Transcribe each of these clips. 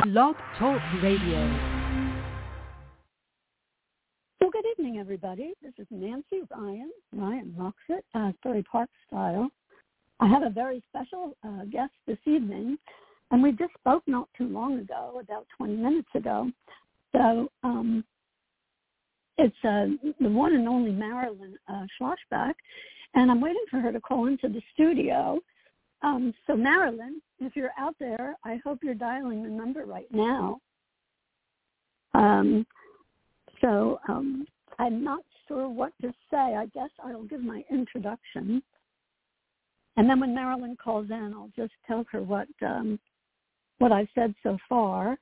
Blog Talk Radio. Well, good evening, everybody. This is Nancy Ryan Rocks It, Asbury Park style. I have a very special guest this evening, and we just spoke not too long ago, about 20 minutes ago. So it's the one and only Marilyn Schlossbach, and I'm waiting for her to call into the studio. So Marilyn, if you're out there, I hope you're dialing the number right now. I'm not sure what to say. I guess I'll give my introduction. And then when Marilyn calls in, I'll just tell her what I've said so far.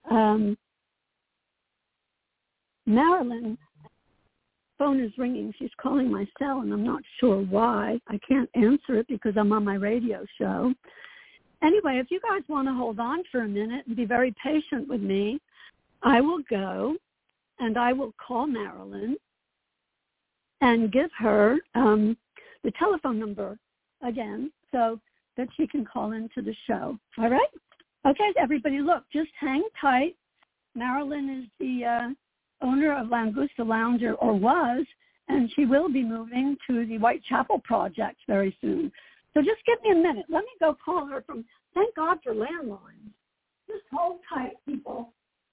Marilyn, phone is ringing. She's calling my cell, and I'm not sure why. I can't answer it because I'm on my radio show. Anyway, if you guys want to hold on for a minute and be very patient with me, I will go and I will call Marilyn and give her the telephone number again so that she can call into the show. All right? Okay, everybody, look, just hang tight. Marilyn is the owner of Langusta Lounge, or was, and she will be moving to the Whitechapel Project very soon. So just give me a minute. Let me go call her from, thank God for landlines. Just hold tight, people.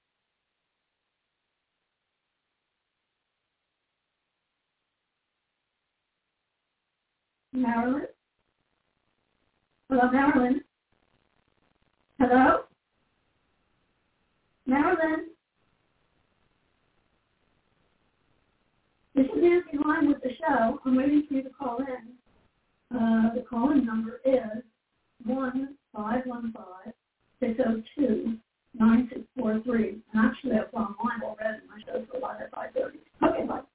Marilyn? Hello, Marilyn? Hello? Marilyn? This is Nancy Ryan with the show. I'm waiting for you to call in. The call-in number is 1-515-602-9643. And actually, I've gone live already. My show's for live at 5:30. Okay, bye.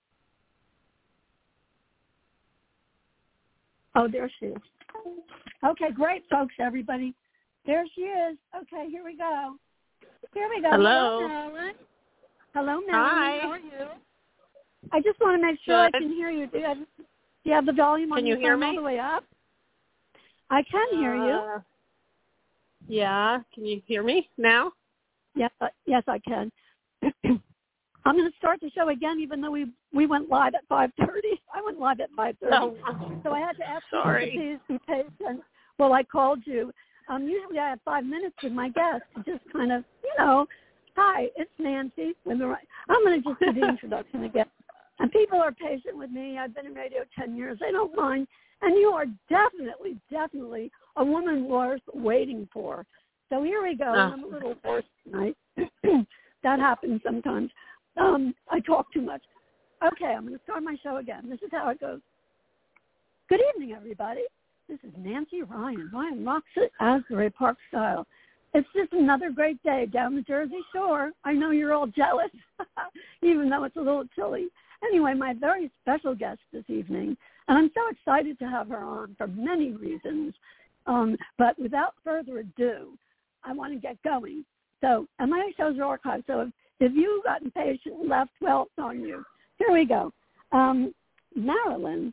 Oh, there she is. Okay, great, folks, everybody. There she is. Okay, here we go. Hello. Hello, Marilyn. Hello, Marilyn. Hi. How are you? I just want to make sure I can hear you. Do you have the volume on your phone all the way up? I can hear you. Yeah. Can you hear me now? Yes, I can. I'm going to start the show again, even though we went live at 5:30. I went live at 5:30. Oh, so I had to ask you sorry. to please be patient. Well, I called you. Usually I have 5 minutes with my guest to just kind of, hi, it's Nancy. I'm going to just do the introduction again. And people are patient with me. I've been in radio 10 years. They don't mind. And you are definitely a woman worth waiting for. So here we go. I'm a little hoarse tonight. That happens sometimes. I talk too much. Okay, I'm going to start my show again. This is how it goes. Good evening, everybody. This is Nancy Ryan. Ryan Rocks It, Asbury Park style. It's just another great day down the Jersey Shore. I know you're all jealous, even though it's a little chilly. Anyway, my very special guest this evening, and I'm so excited to have her on for many reasons. But without further ado, I want to get going. So, and my shows are archived, so if you've gotten patient and left, well, it's on you. Here we go. Marilyn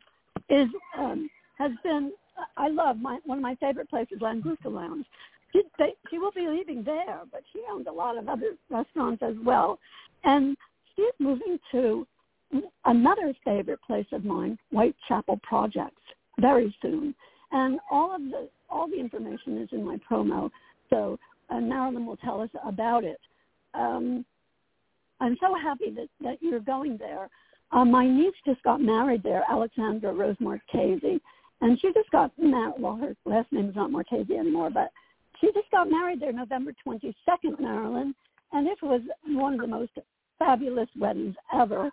has been, I love one of my favorite places, Langusta Lounge. She will be leaving there, but she owns a lot of other restaurants as well. And she's moving to another favorite place of mine, Whitechapel Projects, very soon. And all the information is in my promo. So Marilyn will tell us about it. I'm so happy that you're going there. My niece just got married there, Alexandra Rose Marchese, and she just got married. Well, her last name is not Marchese anymore, but she just got married there November 22nd, Marilyn, and it was one of the most fabulous weddings ever.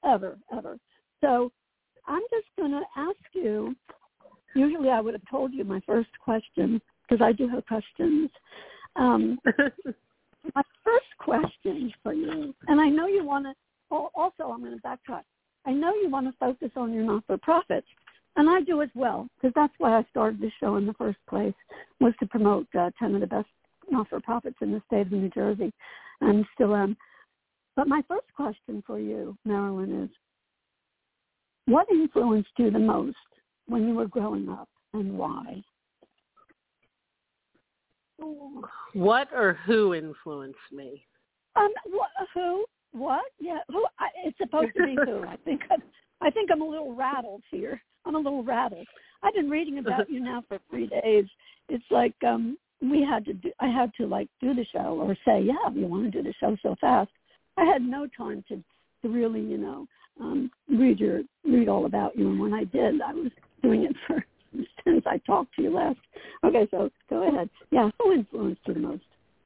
So I'm just going to ask you, usually I would have told you my first question, because I do have questions. My first question for you, and I know you want to, also I'm going to backtrack. I know you want to focus on your not-for-profits, and I do as well, because that's why I started this show in the first place, was to promote 10 of the best not-for-profits in the state of New Jersey, and still am. But my first question for you, Marilyn, is what influenced you the most when you were growing up, and why? What or who influenced me? Who? What? Yeah, who? It's supposed to be who. I think I'm a little rattled here. I'm a little rattled. I've been reading about you now for 3 days. It's like I had to do the show or say, yeah, you want to do the show so fast. I had no time to really, read all about you. And when I did, I was doing it since I talked to you last. Okay, so go ahead. Yeah, who influenced you the most?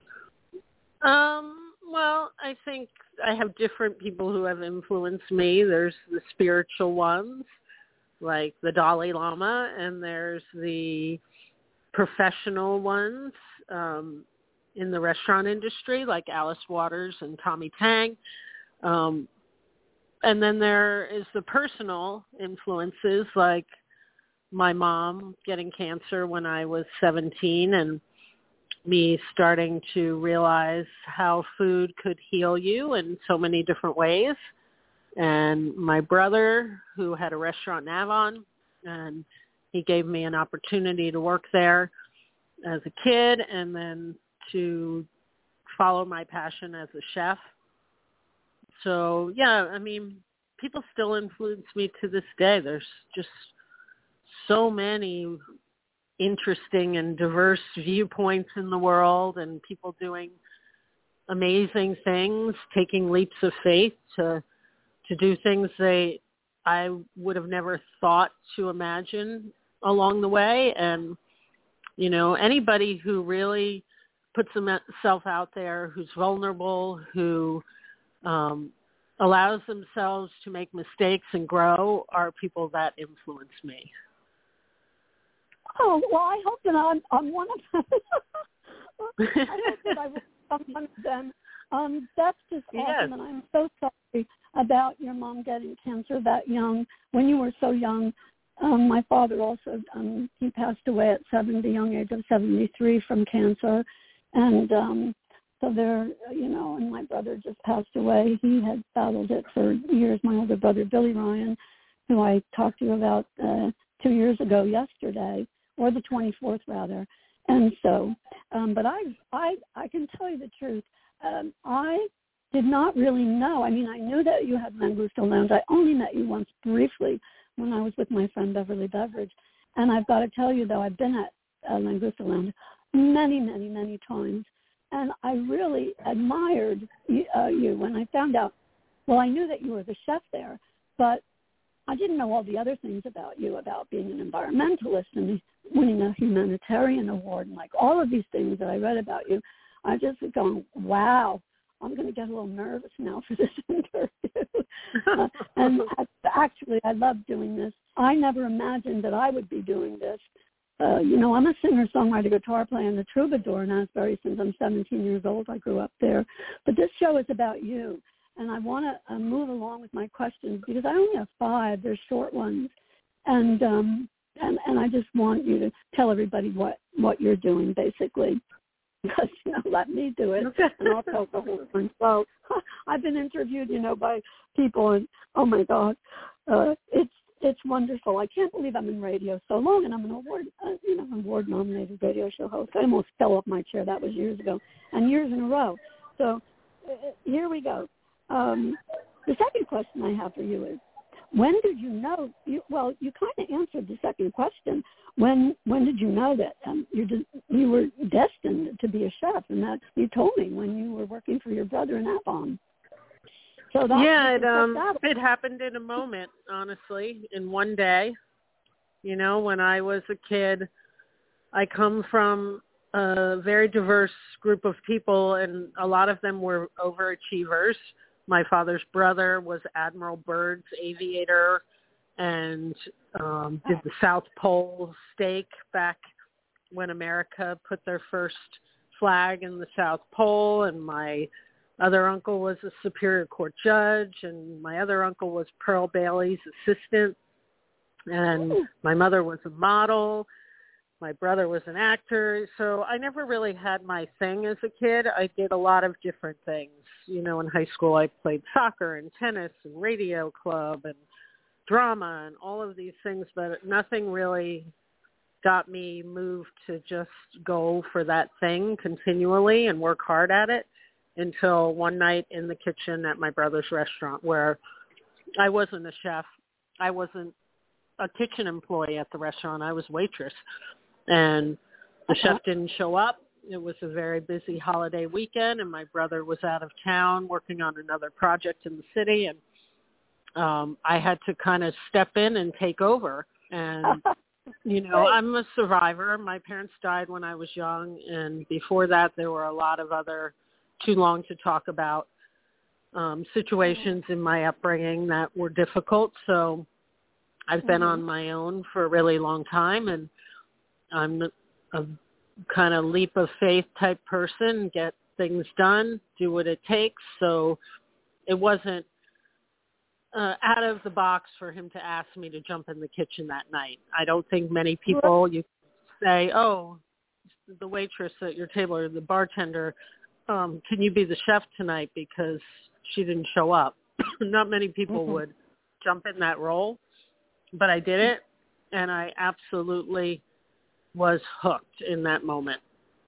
Well, I think I have different people who have influenced me. There's the spiritual ones, like the Dalai Lama, and there's the professional ones in the restaurant industry, like Alice Waters and Tommy Tang. And then there is the personal influences, like my mom getting cancer when I was 17 and me starting to realize how food could heal you in so many different ways. And my brother, who had a restaurant in Avon, and he gave me an opportunity to work there as a kid and then to follow my passion as a chef. So, yeah, I mean, people still influence me to this day. There's just so many interesting and diverse viewpoints in the world and people doing amazing things, taking leaps of faith to do things I would have never thought to imagine along the way. And, anybody who really puts themselves out there, who's vulnerable, who allows themselves to make mistakes and grow are people that influence me. Oh, well, I hope that I'm one of them. I hope that I will become one of them. That's just awesome, and I'm so sorry about your mom getting cancer that young. When you were so young, my father also, he passed away at the young age of 73 from cancer, and so there, and my brother just passed away. He had battled it for years. My older brother, Billy Ryan, who I talked to you about 2 years ago yesterday, or the 24th rather. And so, but I can tell you the truth. I did not really know. I mean, I knew that you had Langusta Lounge. I only met you once briefly when I was with my friend Beverly Beveridge. And I've got to tell you, though, I've been at Langusta Lounge many, many, many times. And I really admired you when I found out. Well, I knew that you were the chef there, but I didn't know all the other things about you, about being an environmentalist and winning a humanitarian award and like all of these things that I read about you. I just going, wow, I'm going to get a little nervous now for this interview. And actually, I love doing this. I never imagined that I would be doing this. I'm a singer, songwriter, guitar player, and the troubadour in Asbury since I'm 17 years old. I grew up there. But this show is about you. And I want to move along with my questions because I only have 5. They're short ones. And I just want you to tell everybody what you're doing, basically. Because, let me do it, and I'll tell the whole thing. So I've been interviewed, by people, and, oh, my God, it's wonderful. I can't believe I'm in radio so long, and I'm an award-nominated radio show host. I almost fell off my chair. That was years ago, and years in a row. So here we go. The second question I have for you is, when did you know? You kind of answered the second question. When did you know that you were destined to be a chef? And that you told me when you were working for your brother in Avon. So it happened in a moment, honestly, in one day. When I was a kid, I come from a very diverse group of people, and a lot of them were overachievers. My father's brother was Admiral Byrd's aviator and did the South Pole stake back when America put their first flag in the South Pole. And my other uncle was a Superior Court judge, and my other uncle was Pearl Bailey's assistant. And my mother was a model. My brother was an actor. So I never really had my thing as a kid. I did a lot of different things. In high school I played soccer and tennis and radio club and drama and all of these things, but nothing really got me moved to just go for that thing continually and work hard at it until one night in the kitchen at my brother's restaurant, where I wasn't a chef. I wasn't a kitchen employee at the restaurant. I was waitress. And the chef didn't show up. It was a very busy holiday weekend, and my brother was out of town working on another project in the city, and I had to kind of step in and take over. And, you know, I'm a survivor. My parents died when I was young, and before that there were a lot of other too long to talk about situations in my upbringing that were difficult. So I've been on my own for a really long time, and I'm a kind of leap of faith type person, get things done, do what it takes. So it wasn't out of the box for him to ask me to jump in the kitchen that night. I don't think many people, you say, oh, the waitress at your table or the bartender, can you be the chef tonight because she didn't show up? Not many people would jump in that role, but I did it, and I absolutely was hooked in that moment.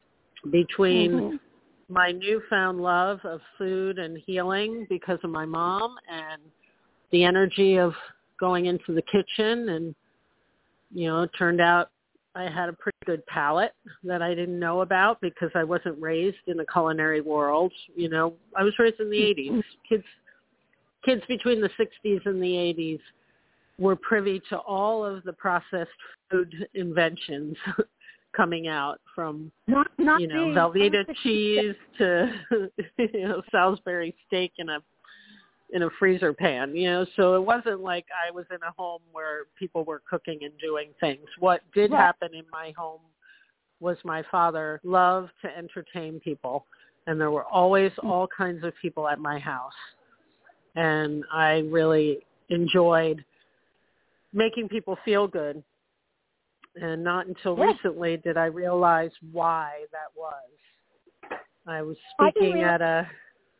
Between my newfound love of food and healing because of my mom and the energy of going into the kitchen, and, you know, it turned out I had a pretty good palate that I didn't know about because I wasn't raised in the culinary world. You know, I was raised in the 80s. Kids between the 60s and the 80s were privy to all of the processed food inventions coming out, from not you know, Velveeta cheese to you know, Salisbury steak in a freezer pan. You know, so it wasn't like I was in a home where people were cooking and doing things. What did happen in my home was my father loved to entertain people, and there were always all kinds of people at my house, and I really enjoyed making people feel good. And not until recently did I realize why that was. I was speaking at a...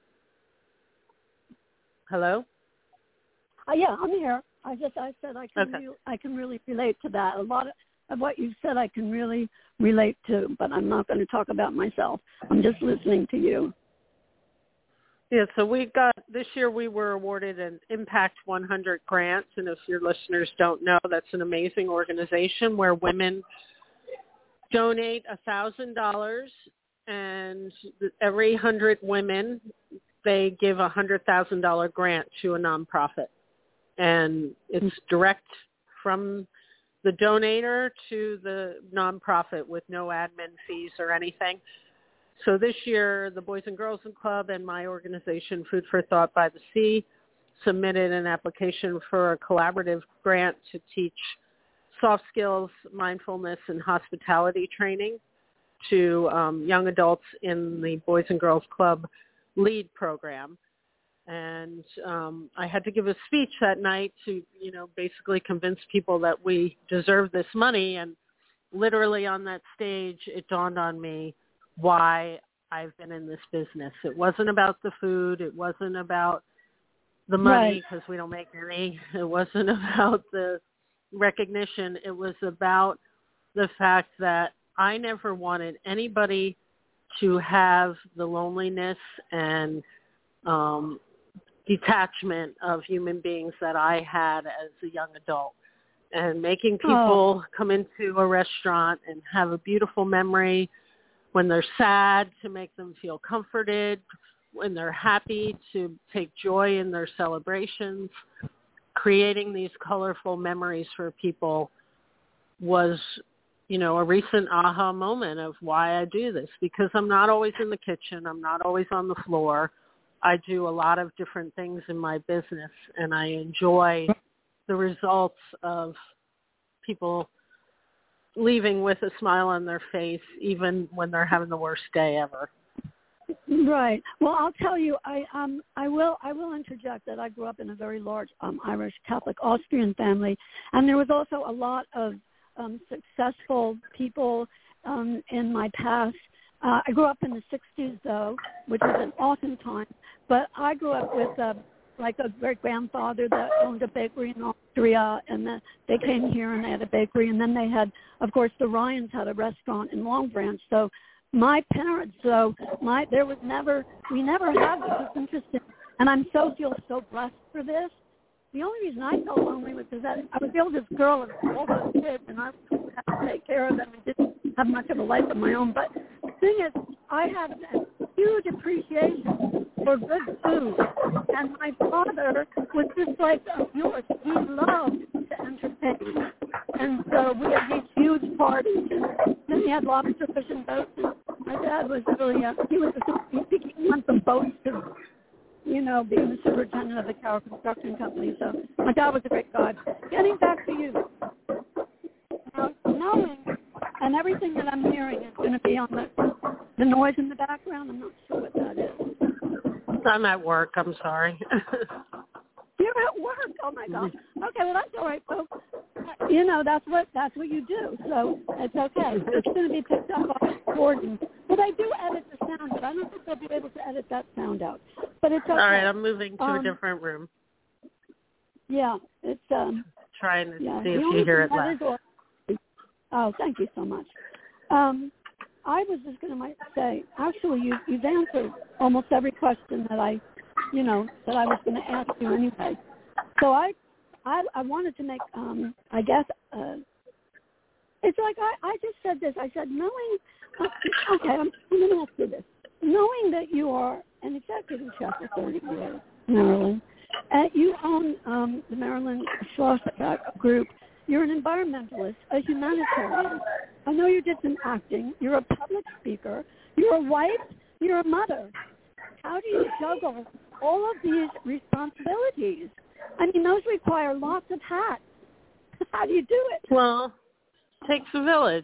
Hello? Yeah, I'm here. I said I can really relate to that. A lot of what you said I can really relate to, but I'm not going to talk about myself. I'm just listening to you. Yeah, so this year we were awarded an Impact 100 grant, and if your listeners don't know, that's an amazing organization where women donate $1,000, and every 100 women, they give a $100,000 grant to a nonprofit. And it's direct from the donor to the nonprofit with no admin fees or anything. So this year, the Boys and Girls Club and my organization, Food for Thought by the Sea, submitted an application for a collaborative grant to teach soft skills, mindfulness, and hospitality training to young adults in the Boys and Girls Club LEAD program. And I had to give a speech that night to, you know, basically convince people that we deserve this money. And literally on that stage, it dawned on me why I've been in this business. It wasn't about the food. It wasn't about the money because we don't make any. It wasn't about the recognition. It was about the fact that I never wanted anybody to have the loneliness and detachment of human beings that I had as a young adult. And making people come into a restaurant and have a beautiful memory when they're sad, to make them feel comforted, when they're happy, to take joy in their celebrations. Creating these colorful memories for people was, you know, a recent aha moment of why I do this, because I'm not always in the kitchen. I'm not always on the floor. I do a lot of different things in my business, and I enjoy the results of people leaving with a smile on their face, even when they're having the worst day ever. Right. Well, I'll tell you, I will interject that I grew up in a very large Irish Catholic Austrian family, and there was also a lot of successful people in my past. I grew up in the 60s, though, which was an awesome time. But I grew up with like a great-grandfather that owned a bakery in Austria, and then they came here and they had a bakery, and then they had, of course, the Ryans had a restaurant in Long Branch. So my parents, we never had this. It's interesting, and feel so blessed for this. The only reason I felt lonely was because I was the oldest girl of all those kids, and I had to take care of them. I didn't have much of a life of my own. But the thing is, I had a huge appreciation for good food. And my father was just like yours. He loved to entertain. And so we had these huge parties. And then he had lobster, fish, and boats. And my dad was really, he went from boats to, being the superintendent of the Tower Construction Company. So my dad was a great guy. Getting back to you. Now, knowing, and everything that I'm hearing is going to be on the noise in the background. I'm not sure what that is. I'm at work. I'm sorry. You're at work. Oh my gosh. Okay, well that's all right, folks. That's what you do. So it's okay. It's going to be picked up on recording. But I do edit the sound, but I don't think they'll be able to edit that sound out. But it's okay. All right, I'm moving to a different room. Yeah, it's trying to see if you hear it less. Oh, thank you so much. I was just going to say, actually, you've answered almost every question that I was going to ask you anyway. So I wanted to make, it's like I just said this. I said, I'm going to ask you this. Knowing that you are an executive chef for 30 years, Marilyn, you own the Marilyn Schlossberg Group. You're an environmentalist, a humanitarian. I know you did some acting. You're a public speaker. You're a wife. You're a mother. How do you juggle all of these responsibilities? I mean, those require lots of hats. How do you do it? Well, it takes a village,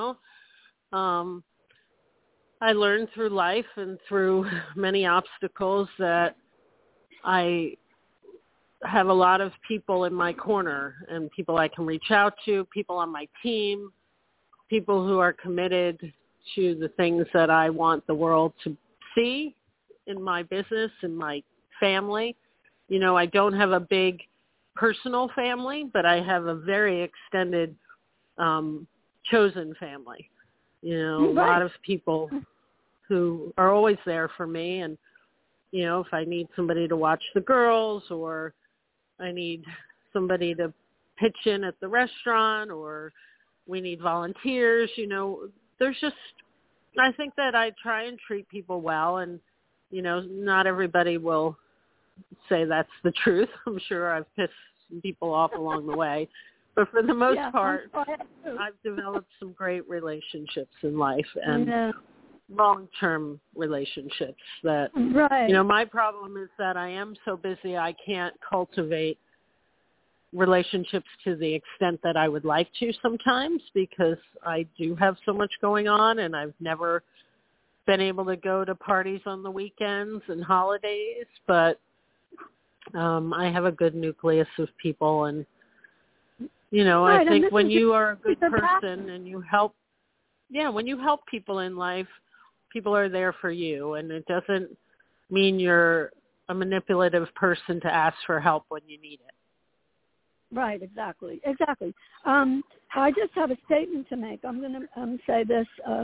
I learned through life and through many obstacles that I have a lot of people in my corner and people I can reach out to, people on my team, people who are committed to the things that I want the world to see in my business, in my family. I don't have a big personal family, but I have a very extended chosen family. A lot of people who are always there for me. And, if I need somebody to watch the girls, or I need somebody to pitch in at the restaurant, or we need volunteers, there's just, I think that I try and treat people well, and, not everybody will say that's the truth. I'm sure I've pissed some people off along the way. But for the most part, I've developed some great relationships in life and long-term relationships that, my problem is that I am so busy I can't cultivate relationships to the extent that I would like to sometimes, because I do have so much going on, and I've never been able to go to parties on the weekends and holidays, but I have a good nucleus of people, and I think when you are a good person and you help, when you help people in life, people are there for you, and it doesn't mean you're a manipulative person to ask for help when you need it. Right, exactly. I just have a statement to make. I'm going to say this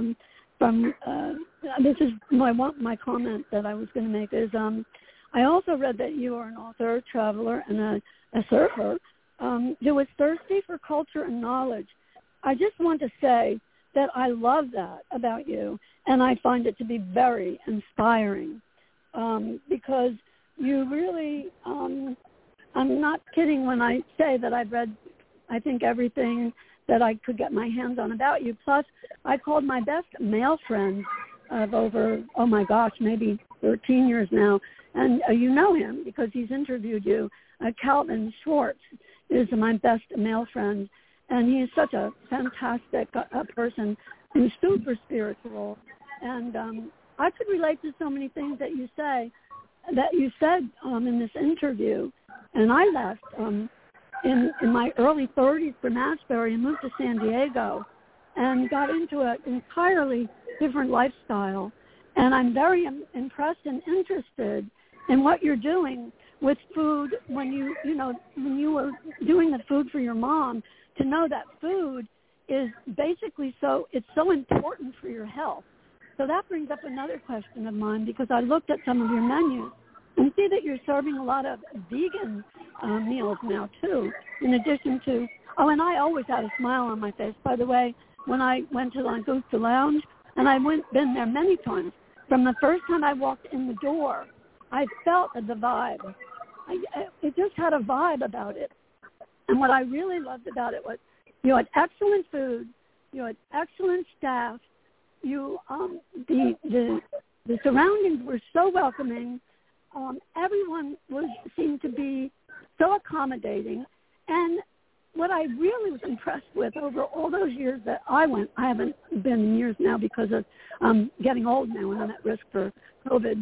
this is my comment that I was going to make is I also read that you are an author, traveler, and a surfer who is thirsty for culture and knowledge. I just want to say that I love that about you, and I find it to be very inspiring because you really, I'm not kidding when I say that I've read, I think, everything that I could get my hands on about you. Plus, I called my best male friend of over, maybe 13 years now, and you know him because he's interviewed you. Calvin Schwartz is my best male friend, and he is such a fantastic person and super spiritual. And I could relate to so many things that you said in this interview. And I left in my early 30s from Asbury and moved to San Diego and got into an entirely different lifestyle. And I'm very impressed and interested in what you're doing with food when when you were doing the food for your mom, to know that food is basically it's so important for your health. So that brings up another question of mine, because I looked at some of your menus and see that you're serving a lot of vegan meals now too, in addition to, and I always had a smile on my face, by the way, when I went to Langusta Lounge, and been there many times. From the first time I walked in the door, I felt the vibe. It just had a vibe about it. And what I really loved about it was you had excellent food, you had excellent staff, the surroundings were so welcoming. Everyone seemed to be so accommodating. And what I really was impressed with over all those years that I haven't been in years now because of getting old now and I'm at risk for COVID.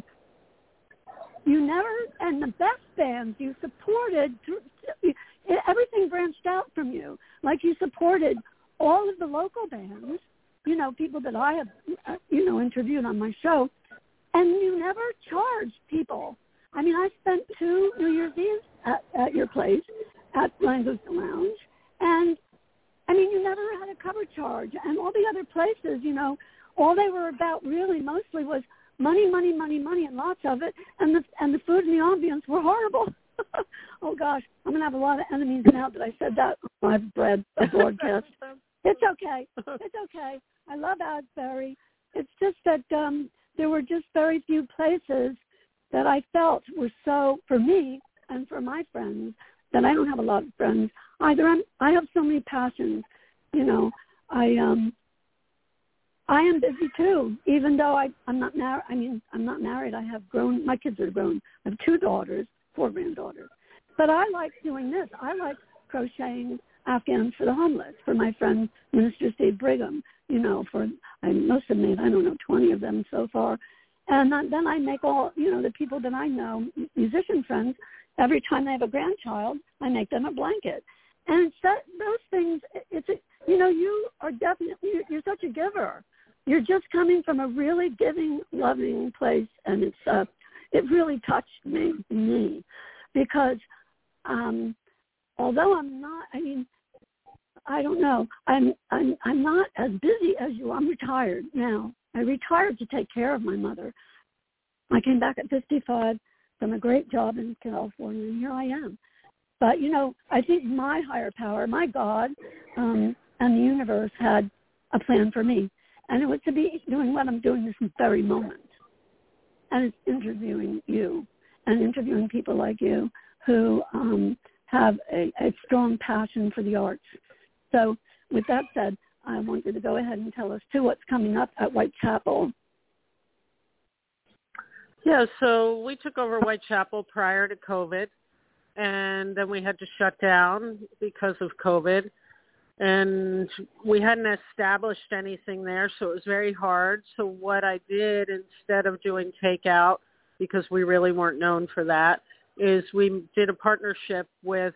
And the best bands you supported, everything branched out from you. Like you supported all of the local bands, people that I have, interviewed on my show, and you never charged people. I mean, I spent 2 New Year's Eves at your place, at Langusta Lounge, and, I mean, you never had a cover charge. And all the other places, all they were about really mostly was money, money, money, money, and lots of it, and the food and the ambience were horrible. Oh, gosh, I'm going to have a lot of enemies now that I said that on my broadcast. It's okay. It's okay. I love Asbury. It's just that there were just very few places that I felt were so, for me and for my friends, that I don't have a lot of friends either. I have so many passions. I am busy too, even though I'm not married. I mean, I'm not married. I have grown. My kids are grown. I have 2 daughters, 4 granddaughters. But I like doing this. I like crocheting Afghans for the homeless for my friend Minister Steve Brigham. I must have made 20 of them so far. And then I make all the people that I know, musician friends. Every time they have a grandchild, I make them a blanket. And those things. You are definitely, you're such a giver. You're just coming from a really giving, loving place, and it really touched me because although I'm not, I don't know, I'm not as busy as you. I'm retired now. I retired to take care of my mother. I came back at 55 from a great job in California, and here I am. But I think my higher power, my God, and the universe had a plan for me. And it was to be doing what I'm doing this very moment. And it's interviewing you and interviewing people like you who have a strong passion for the arts. So with that said, I want you to go ahead and tell us, too, what's coming up at Whitechapel. Yeah, so we took over Whitechapel prior to COVID, and then we had to shut down because of COVID. And we hadn't established anything there, so it was very hard. So what I did, instead of doing takeout, because we really weren't known for that, is we did a partnership with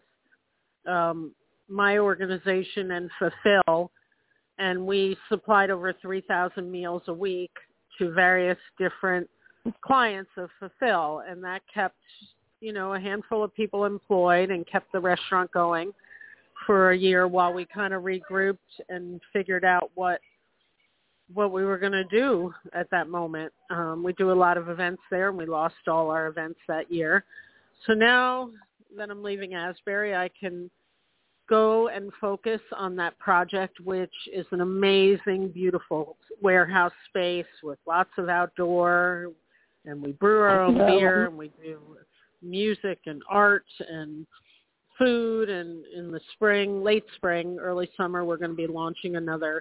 my organization and Fulfill, and we supplied over 3,000 meals a week to various different clients of Fulfill, and that kept, a handful of people employed and kept the restaurant going for a year while we kind of regrouped and figured out what we were going to do at that moment. We do a lot of events there, and we lost all our events that year. So now that I'm leaving Asbury, I can go and focus on that project, which is an amazing, beautiful warehouse space with lots of outdoor, and we brew our own beer, and we do music and art and food, and in the spring, late spring, early summer, we're going to be launching another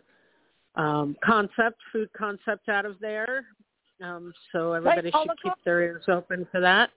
food concept out of there. So everybody should keep their ears open for that.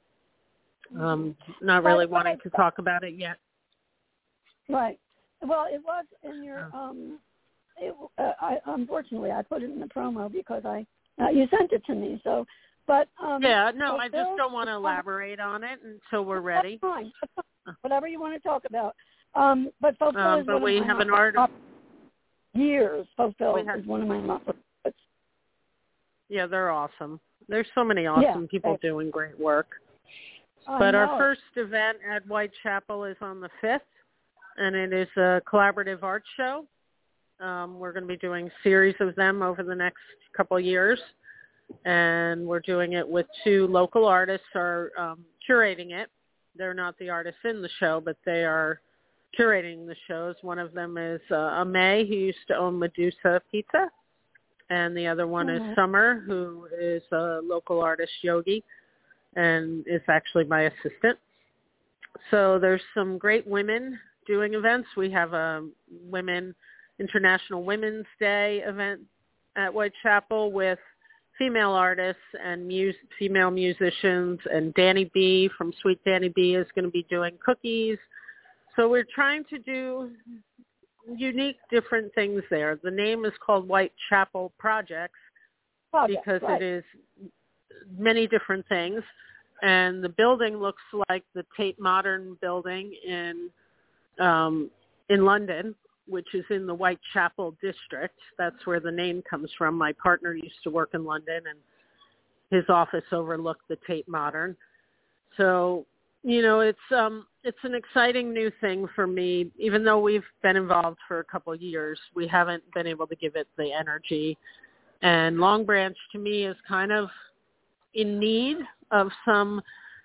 Not really wanting to talk about it yet. Right. Well, it was in your, unfortunately, I put it in the promo because you sent it to me. So, but. Yeah, no, I just don't want to elaborate on it until we're ready. That's fine. Whatever you want to talk about. But Fulfill is but we have an artist. Years, Fulfill is one of my favorites. Yeah, they're awesome. There's so many awesome people doing great work. But our first event at Whitechapel is on the 5th, and it is a collaborative art show. We're going to be doing a series of them over the next couple of years, and we're doing it with 2 local artists are curating it. They're not the artists in the show, but they are curating the shows. One of them is May, who used to own Medusa Pizza, and the other one is Summer, who is a local artist, Yogi, and is actually my assistant. So there's some great women doing events. We have a International Women's Day event at Whitechapel with female artists and female musicians, and Danny B from Sweet Danny B is going to be doing cookies. So we're trying to do unique, different things there. The name is called Whitechapel Projects because it is many different things. And the building looks like the Tate Modern building in London, which is in the Whitechapel district. That's where the name comes from. My partner used to work in London, and his office overlooked the Tate Modern. So, it's an exciting new thing for me. Even though we've been involved for a couple of years, we haven't been able to give it the energy. And Long Branch, to me, is kind of in need of some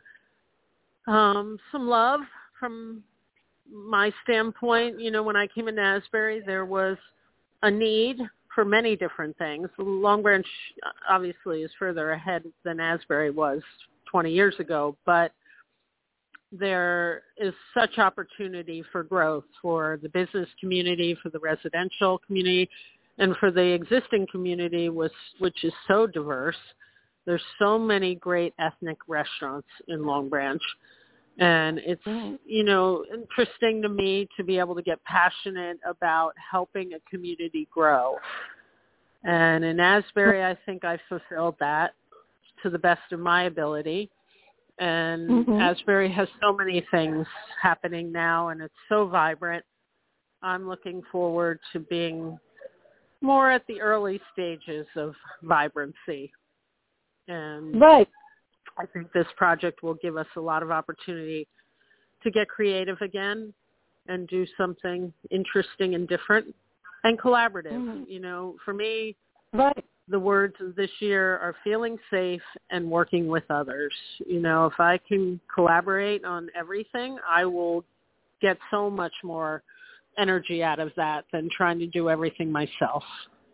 love from my standpoint. When I came into Asbury, there was a need for many different things. Long Branch obviously is further ahead than Asbury was 20 years ago, but there is such opportunity for growth for the business community, for the residential community, and for the existing community, which is so diverse. There's so many great ethnic restaurants in Long Branch. And it's, interesting to me to be able to get passionate about helping a community grow. And in Asbury, I think I fulfilled that to the best of my ability. And Asbury has so many things happening now, and it's so vibrant. I'm looking forward to being more at the early stages of vibrancy. And I think this project will give us a lot of opportunity to get creative again and do something interesting and different and collaborative. For me, the words of this year are feeling safe and working with others. If I can collaborate on everything, I will get so much more energy out of that than trying to do everything myself.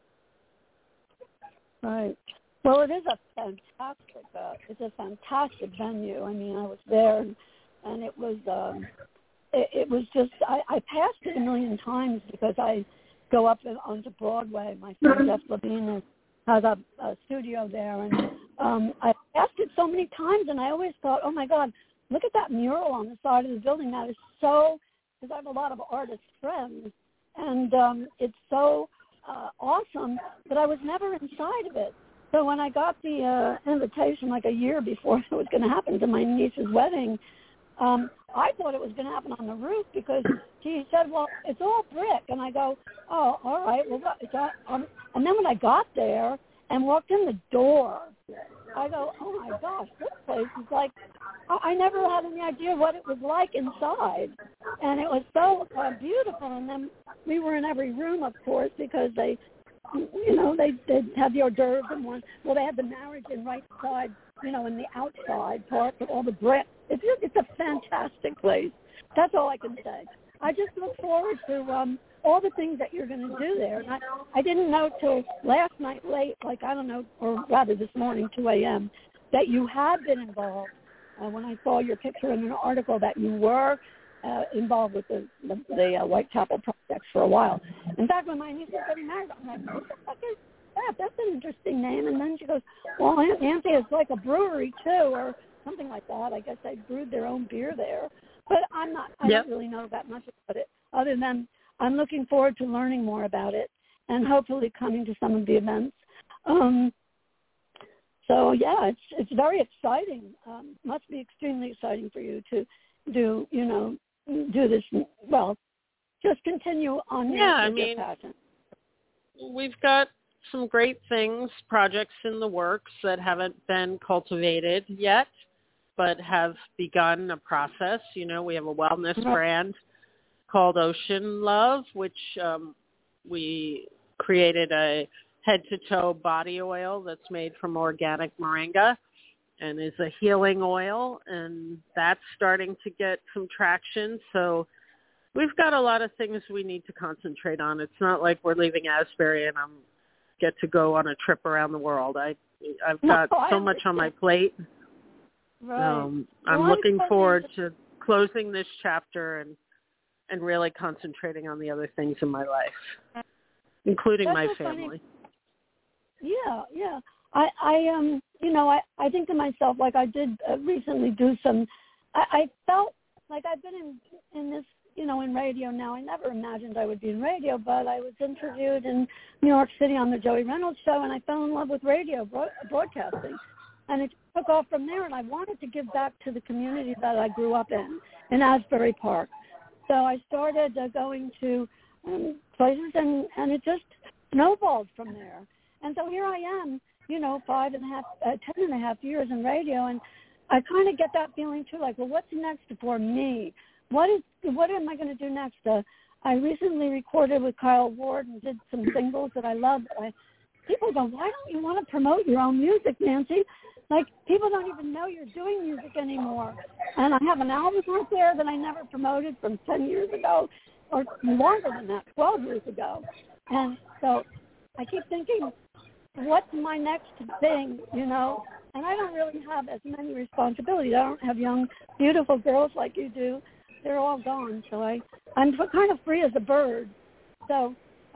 Right. Well, it is it's a fantastic venue. I mean, I was there, and it was just, I passed it a million times because I go up onto Broadway. My friend Jeff Levine has a studio there, and I passed it so many times, and I always thought, oh my God, look at that mural on the side of the building. That is so, because I have a lot of artist friends, and it's so awesome, but I was never inside of it. So when I got the invitation like a year before it was going to happen to my niece's wedding, I thought it was going to happen on the roof because she said, well, it's all brick. And I go, oh, all right. Well, and then when I got there and walked in the door, I go, oh, my gosh, this place is like, I never had any idea what it was like inside. And it was so beautiful. And then we were in every room, of course, because they had the hors d'oeuvres and they had the marriage in right side, in the outside part with all the brick. It's a fantastic place. That's all I can say. I just look forward to all the things that you're going to do there. And I didn't know till last night late, or rather this morning, 2 a.m., that you had been involved. When I saw your picture in an article that you were involved with the Whitechapel projects for a while. In fact, when my niece was getting married, I'm like, what the fuck is that? That's an interesting name. And then she goes, well, Auntie, it's like a brewery too, or something like that. I guess they brewed their own beer there. But I don't really know that much about it, other than I'm looking forward to learning more about it and hopefully coming to some of the events. So yeah, it's very exciting. Must be extremely exciting for you to do this. Well, just continue on your passion. We've got some great projects in the works that haven't been cultivated yet. but have begun a process. You know, we have a wellness brand called Ocean Love, which we created a head-to-toe body oil that's made from organic moringa and is a healing oil, and that's starting to get some traction. So we've got a lot of things we need to concentrate on. It's not like we're leaving Asbury and I get to go on a trip around the world. I've got so much on my plate. Right. I'm looking forward to closing this chapter and really concentrating on the other things in my life, including my family. Yeah. I think to myself, like I did recently do some, I felt like I've been in this, in radio now. I never imagined I would be in radio, but I was interviewed in New York City on the Joey Reynolds show, and I fell in love with radio broadcasting. And it took off from there, and I wanted to give back to the community that I grew up in Asbury Park. So I started going to places, and it just snowballed from there. And so here I am, 10 and a half years in radio, and I kind of get that feeling too, like, well, what's next for me? What am I going to do next? I recently recorded with Kyle Ward and did some singles that I love. People go, why don't you want to promote your own music, Nancy? Like, people don't even know you're doing music anymore. And I have an album out there that I never promoted from 10 years ago, or longer than that, 12 years ago. And so I keep thinking, what's my next thing, And I don't really have as many responsibilities. I don't have young, beautiful girls like you do. They're all gone. So I'm kind of free as a bird. So,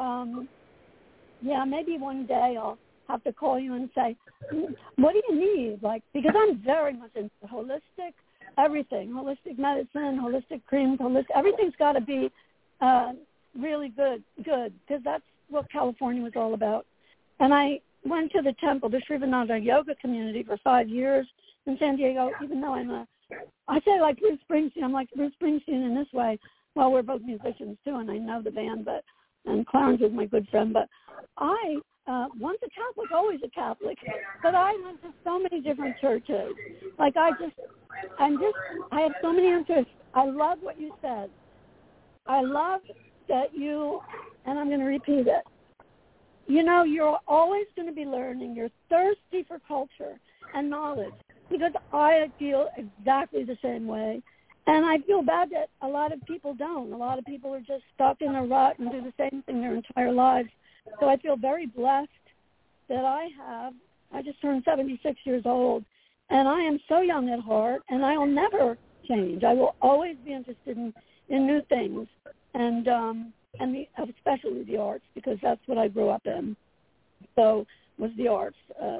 maybe one day I'll have to call you and say, what do you need? Like, because I'm very much into holistic everything, holistic medicine, holistic creams, everything's got to be really good, because that's what California was all about. And I went to the temple, the Shivananda Yoga community, for 5 years in San Diego, even though I say like Bruce Springsteen. I'm like Bruce Springsteen in this way. Well, we're both musicians too, and I know the band, and Clarence is my good friend. But I, once a Catholic, always a Catholic. But I went to so many different churches. Like I have so many interests. I love what you said. I love that you, and I'm going to repeat it. You're always going to be learning. You're thirsty for culture and knowledge, because I feel exactly the same way. And I feel bad that a lot of people don't. A lot of people are just stuck in a rut and do the same thing their entire lives. So I feel very blessed that I just turned 76 years old, and I am so young at heart, and I will never change. I will always be interested in new things, and especially the arts, because that's what I grew up in. So was the arts.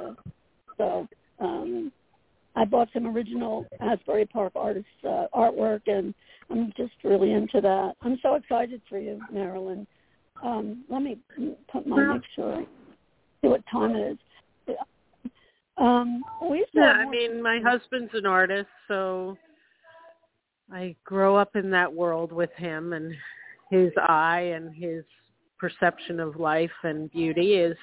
I bought some original Asbury Park artists' artwork, and I'm just really into that. I'm so excited for you, Marilyn. Let me make sure, see what time it is. My husband's an artist, so I grow up in that world with him, and his eye and his perception of life and beauty is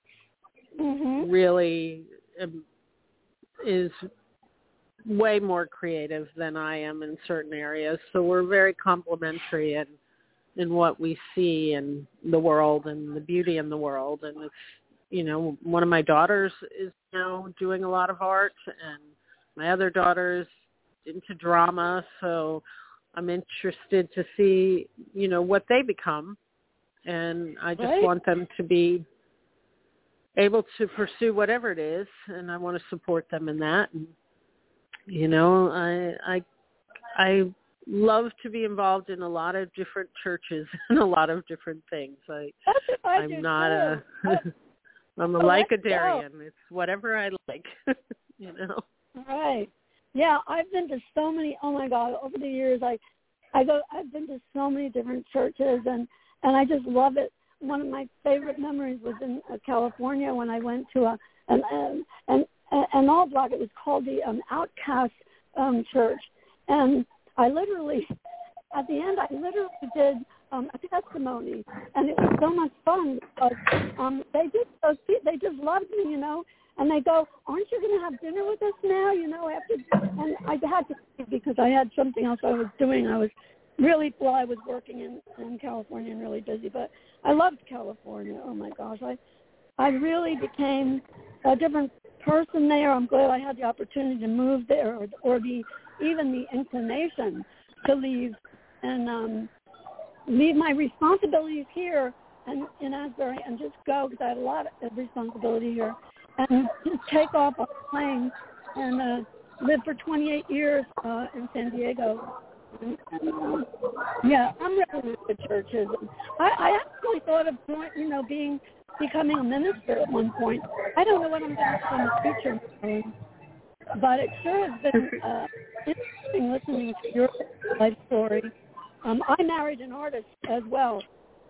really is way more creative than I am in certain areas. So we're very complementary in what we see in the world and the beauty in the world. And it's, one of my daughters is now doing a lot of art, and my other daughter's into drama. So I'm interested to see, what they become. And I just want them to be able to pursue whatever it is, and I want to support them in that. And, I love to be involved in a lot of different churches and a lot of different things. I'm not I'm a Lycodarian. It's whatever I like, Right. Yeah, I've been to so many. Oh my God! Over the years, I've been to so many different churches, and I just love it. One of my favorite memories was in California when I went to an all block. It was called the Outcast Church, and I literally, at the end, did a testimony, and it was so much fun because they just loved me, And they go, aren't you going to have dinner with us now? You know, after, and I had to leave because I had something else I was doing. I was working in California and really busy, but I loved California. Oh my gosh. I really became a different person there. I'm glad I had the opportunity to move there or even the inclination to leave and leave my responsibilities here and in Asbury and just go because I had a lot of responsibility here and just take off a plane and live for 28 years in San Diego. And, yeah, I'm really with the churches. I actually thought of becoming a minister at one point. I don't know what I'm going to do in the future, but it sure has been interesting listening to your life story. I married an artist as well,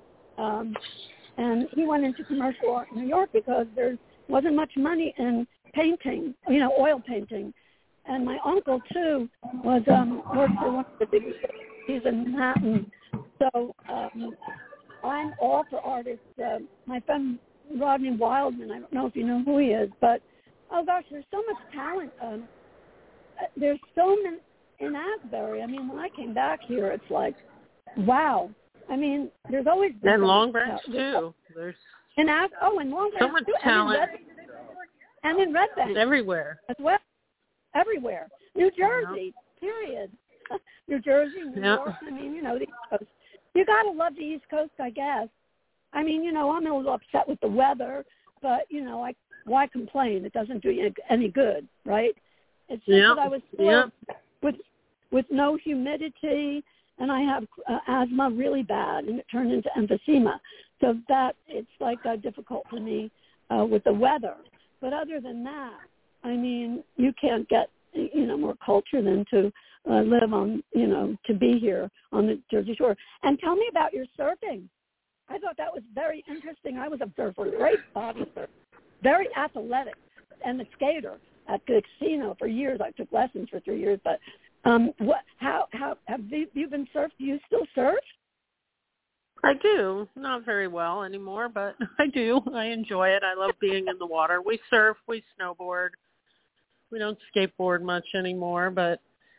and he went into commercial art in New York because there wasn't much money in painting, oil painting. And my uncle, too, was worked for one of the big cities in Manhattan. So I'm all for artists. My friend Rodney Wildman, I don't know if you know who he is, but, oh, gosh, there's so much talent. There's so many in Asbury. I mean, when I came back here, it's like, wow. I mean, there's always been and Long Branch, too. There's in Long Branch, so much too, talent. And in Red Bank. Everywhere. As well. Everywhere. New Jersey, period. New Jersey, New York. I mean, the East Coast. You got to love the East Coast, I guess. I mean, I'm a little upset with the weather, but, why complain? It doesn't do you any good, right? It's just that I was spoiled with no humidity, and I have asthma really bad, and it turned into emphysema. So that it's like difficult for me with the weather. But other than that, I mean, you can't get, more culture than to live on, to be here on the Jersey Shore. And tell me about your surfing. I thought that was very interesting. I was a surfer, great body surfer, very athletic, and a skater at the casino for years. I took lessons for 3 years. But how have you been surfed? Do you still surf? I do. Not very well anymore, but I do. I enjoy it. I love being in the water. We surf, we snowboard. We don't skateboard much anymore, but,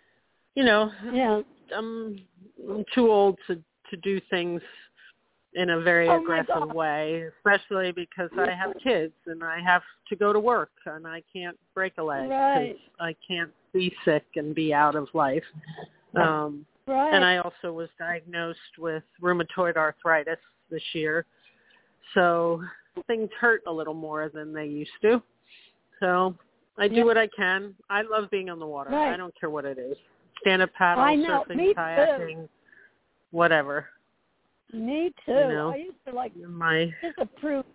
I'm too old to do things in a very aggressive way, especially because I have kids and I have to go to work and I can't break a leg because I can't be sick and be out of life. And I also was diagnosed with rheumatoid arthritis this year, so things hurt a little more than they used to. So I do what I can. I love being on the water. I don't care what it is. Stand-up paddle, surfing, kayaking, whatever. Me too. I used to disapprove.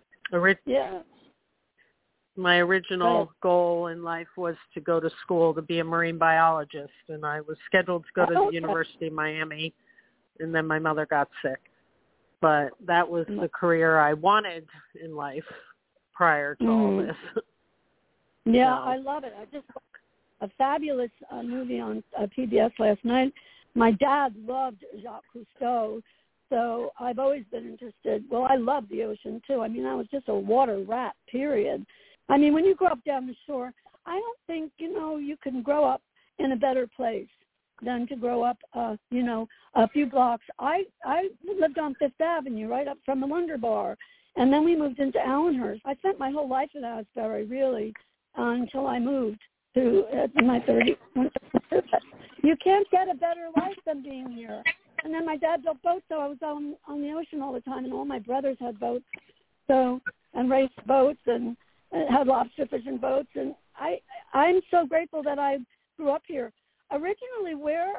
My original goal in life was to go to school to be a marine biologist, and I was scheduled to go to the University of Miami, and then my mother got sick. But that was the career I wanted in life prior to all this. Yeah, I love it. I just watched a fabulous movie on PBS last night. My dad loved Jacques Cousteau, so I've always been interested. Well, I love the ocean, too. I mean, I was just a water rat, period. I mean, when you grow up down the shore, I don't think, you can grow up in a better place than to grow up, a few blocks. I lived on Fifth Avenue, right up from the Wonder Bar, and then we moved into Allenhurst. I spent my whole life in Asbury, really, until I moved to my 30s. You can't get a better life than being here. And then my dad built boats, so I was on the ocean all the time, and all my brothers had boats, and raced boats and had lobster fishing boats. And I'm so grateful that I grew up here. Originally, where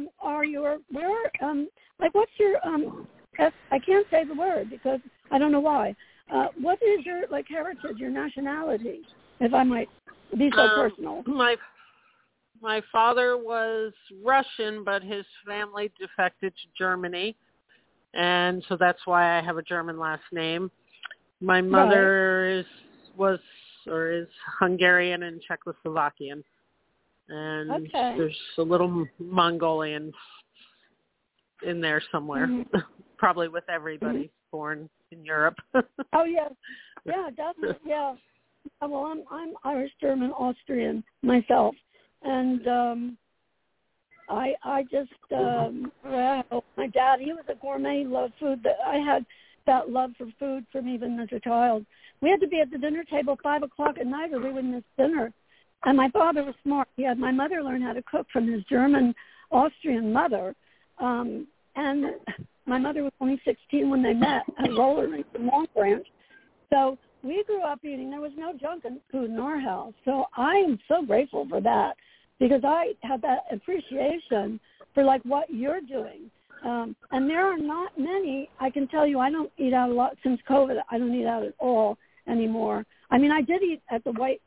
what's your I can't say the word because I don't know why. What is your heritage, your nationality, if I might be so personal? My father was Russian, but his family defected to Germany, and so that's why I have a German last name. My mother is Hungarian and Czechoslovakian, and there's a little Mongolian in there somewhere, probably with everybody born in Europe. Oh, yeah. Yeah, definitely, yeah. Well, I'm Irish, German, Austrian myself, and I just well, my dad, he was a gourmet. He loved food. That I had that love for food from even as a child. We had to be at the dinner table 5:00 at night, or we would miss dinner. And my father was smart. He had my mother learn how to cook from his German, Austrian mother. And my mother was only 16 when they met at roller rink in Long Branch. So we grew up eating. There was no junk food in our house. So I am so grateful for that, because I have that appreciation for like what you're doing. And there are not many. I can tell you, I don't eat out a lot since COVID. I don't eat out at all anymore. I mean, I did eat at the White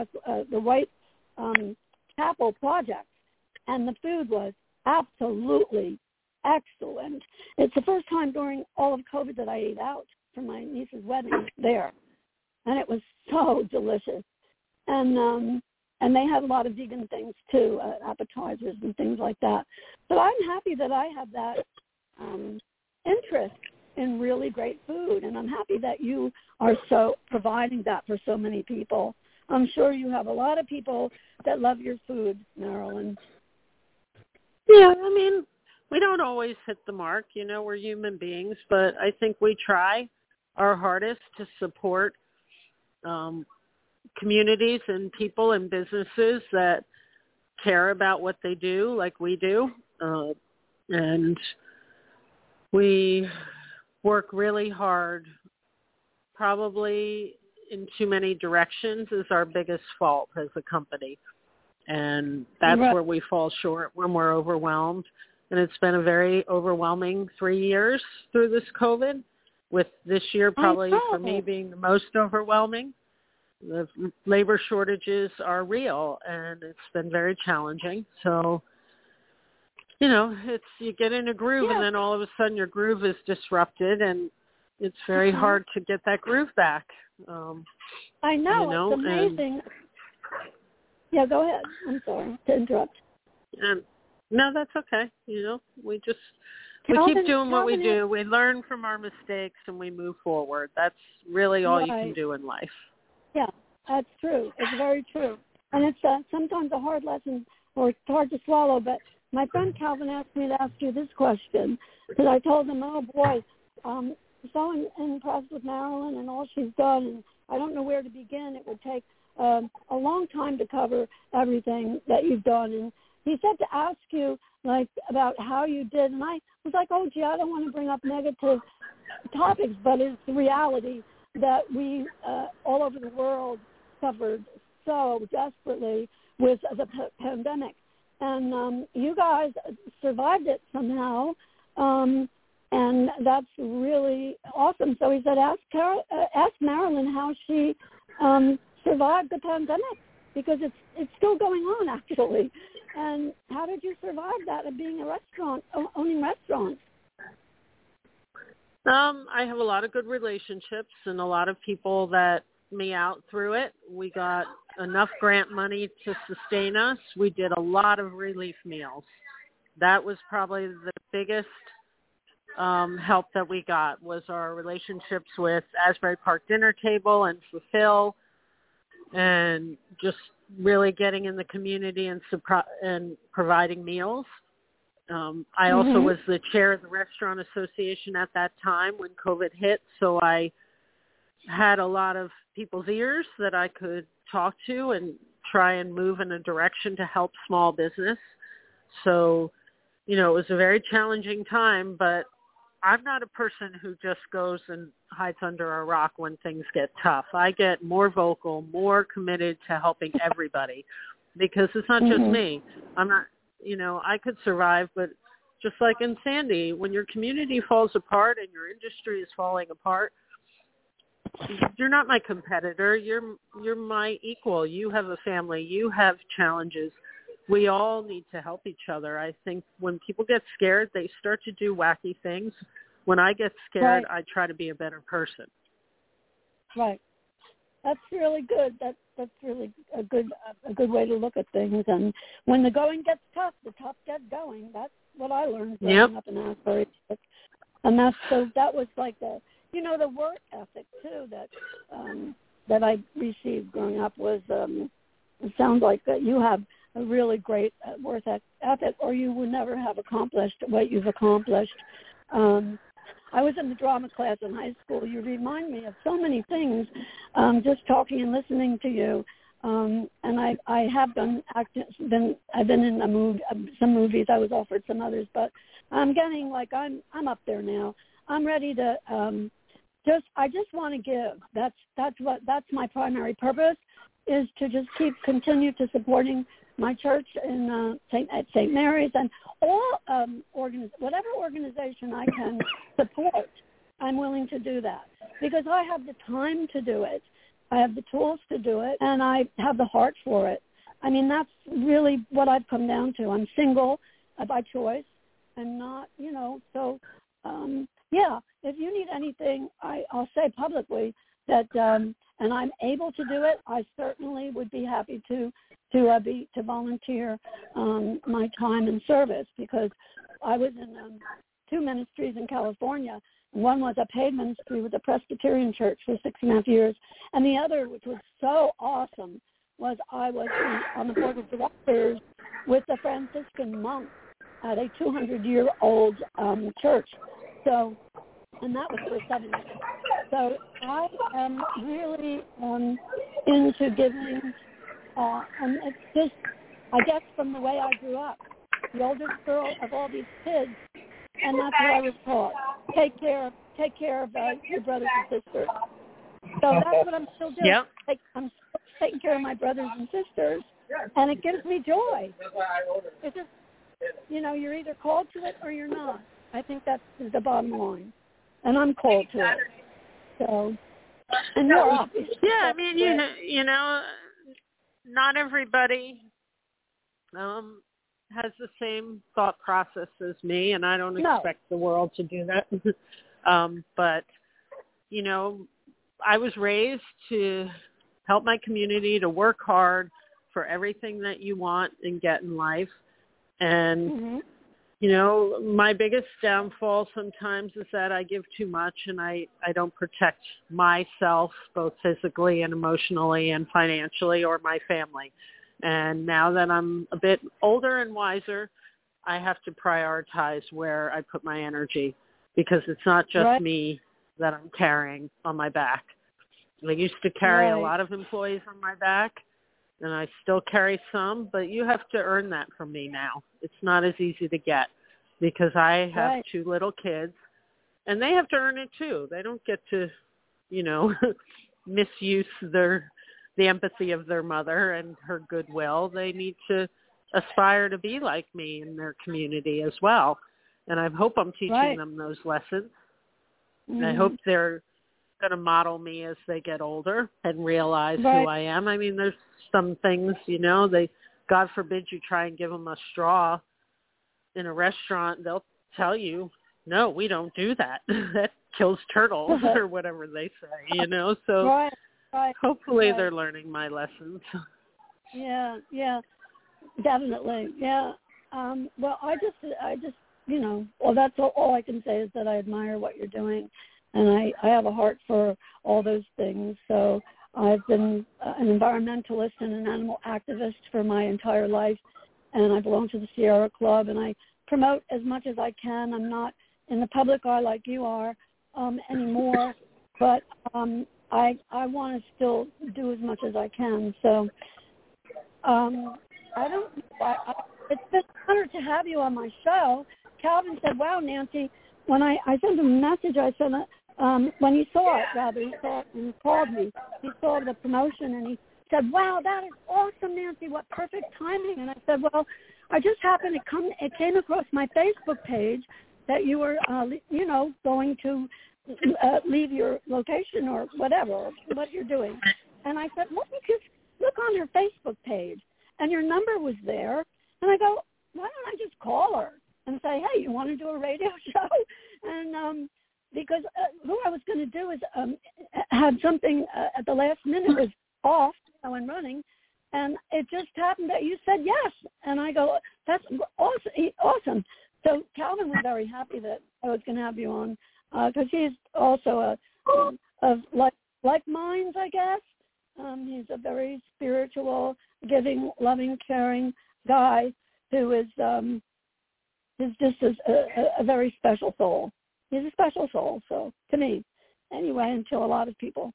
Chapel Project, and the food was absolutely excellent. It's the first time during all of COVID that I ate out for my niece's wedding there, and it was so delicious. And they had a lot of vegan things too, appetizers and things like that. But I'm happy that I have that interest in really great food, and I'm happy that you are so providing that for so many people. I'm sure you have a lot of people that love your food, Marilyn. Yeah, I mean, we don't always hit the mark. You know, we're human beings, but I think we try our hardest to support communities and people and businesses that care about what they do like we do. And we work really hard. Probably in too many directions is our biggest fault as a company. And that's right. where we fall short when we're overwhelmed. And it's been a very overwhelming 3 years through this COVID, with this year probably for me being the most overwhelming. The labor shortages are real, and it's been very challenging. So, you know, it's you get in a groove, and then all of a sudden your groove is disrupted, and it's very hard to get that groove back. I know, you know, it's amazing. Yeah, go ahead. I'm sorry to interrupt. No, that's okay. You know, we keep doing what we do. We learn from our mistakes, and we move forward. That's really all you can do in life. Yeah, that's true. It's very true. And it's sometimes a hard lesson, or it's hard to swallow. But my friend Calvin asked me to ask you this question, because I told him, oh, boy, I'm so impressed with Marilyn and all she's done, and I don't know where to begin. It would take a long time to cover everything that you've done. And he said to ask you, like, about how you did. And I was like, oh, gee, I don't want to bring up negative topics, but it's the reality that we all over the world suffered so desperately with the pandemic. And you guys survived it somehow, and that's really awesome. So he said, ask Marilyn how she survived the pandemic, because it's still going on, actually. And how did you survive that of being a restaurant, owning restaurants? I have a lot of good relationships and a lot of people that me out through it. We got enough grant money to sustain us. We did a lot of relief meals. That was probably the biggest help that we got, was our relationships with Asbury Park Dinner Table and Fulfill, and just really getting in the community and providing meals. I also was the chair of the Restaurant Association at that time when COVID hit, so I had a lot of people's ears that I could talk to and try and move in a direction to help small business. So, you know, it was a very challenging time, but I'm not a person who just goes and hides under a rock when things get tough. I get more vocal, more committed to helping everybody, because it's not just me. I'm not, you know, I could survive, but just like in Sandy, when your community falls apart and your industry is falling apart, you're not my competitor. You're my equal. You have a family. You have challenges. We all need to help each other. I think when people get scared, they start to do wacky things. When I get scared, I try to be a better person. Right. That's really good. That's really a good way to look at things. And when the going gets tough, the tough get going. That's what I learned growing up in Asbury. And that was like the work ethic too that that I received growing up was, it sounds like that you have a really great work ethic, or you would never have accomplished what you've accomplished. I was in the drama class in high school. You remind me of so many things, just talking and listening to you. And I have done acting. I've been in some movies. I was offered some others, but I'm getting like I'm up there now. I'm ready to I just want to give. That's my primary purpose, is to just continue to supporting my church in at St. Mary's, and all whatever organization I can support, I'm willing to do that, because I have the time to do it. I have the tools to do it, and I have the heart for it. I mean, that's really what I've come down to. I'm single by choice, and not, so, yeah, if you need anything, I'll say publicly that, and I'm able to do it, I certainly would be happy to volunteer my time and service, because I was in 2 ministries in California. One was a paid ministry with the Presbyterian Church for 6.5 years, and the other, which was so awesome, was I was on the board of directors with the Franciscan monks at a 200-year-old church. So, and that was for 7 years. So I am really into giving, and it's just, I guess, from the way I grew up, the oldest girl of all these kids, and that's what I was taught. Take care of your brothers and sisters. So that's what I'm still doing. Yep. I'm still taking care of my brothers and sisters, and it gives me joy. It's just, you're either called to it or you're not. I think that's the bottom line, and I'm called to it. So, and you're obviously. Yeah, I mean, not everybody has the same thought process as me, and I don't expect the world to do that. But, I was raised to help my community, to work hard for everything that you want and get in life. And, my biggest downfall sometimes is that I give too much, and I don't protect myself, both physically and emotionally and financially, or my family. And now that I'm a bit older and wiser, I have to prioritize where I put my energy, because it's not just me that I'm carrying on my back. I used to carry a lot of employees on my back, and I still carry some, but you have to earn that from me now. It's not as easy to get, because I have 2 little kids, and they have to earn it too. They don't get to, misuse the empathy of their mother and her goodwill. They need to aspire to be like me in their community as well. And I hope I'm teaching them those lessons. And I hope they're going to model me as they get older and realize who I am. I mean, there's some things, God forbid you try and give them a straw in a restaurant. They'll tell you, no, we don't do that. That kills turtles or whatever they say, So hopefully they're learning my lessons. Yeah, definitely. Yeah. Well, I just, that's all I can say is that I admire what you're doing, and I have a heart for all those things. So I've been an environmentalist and an animal activist for my entire life, and I belong to the Sierra Club, and I promote as much as I can. I'm not in the public eye like you are anymore, but I want to still do as much as I can. So it's been an honor to have you on my show. Calvin said, wow, Nancy, when I sent him a message, I said, when he saw it and he called me, he saw the promotion, and he said, wow, that is awesome, Nancy, what perfect timing. And I said, well, I just happened to it came across my Facebook page that you were, going to leave your location or whatever, what you're doing. And I said, let me just look on her Facebook page. And your number was there. And I go, why don't I just call her and say, hey, you want to do a radio show? And because who I was going to do is had something at the last minute was off and running. And it just happened that you said yes. And I go, that's awesome. So Calvin was very happy that I was going to have you on because he's also of like minds, I guess. He's a very spiritual, giving, loving, caring guy who is just a very special soul. He's a special soul, so to me, anyway, and to a lot of people.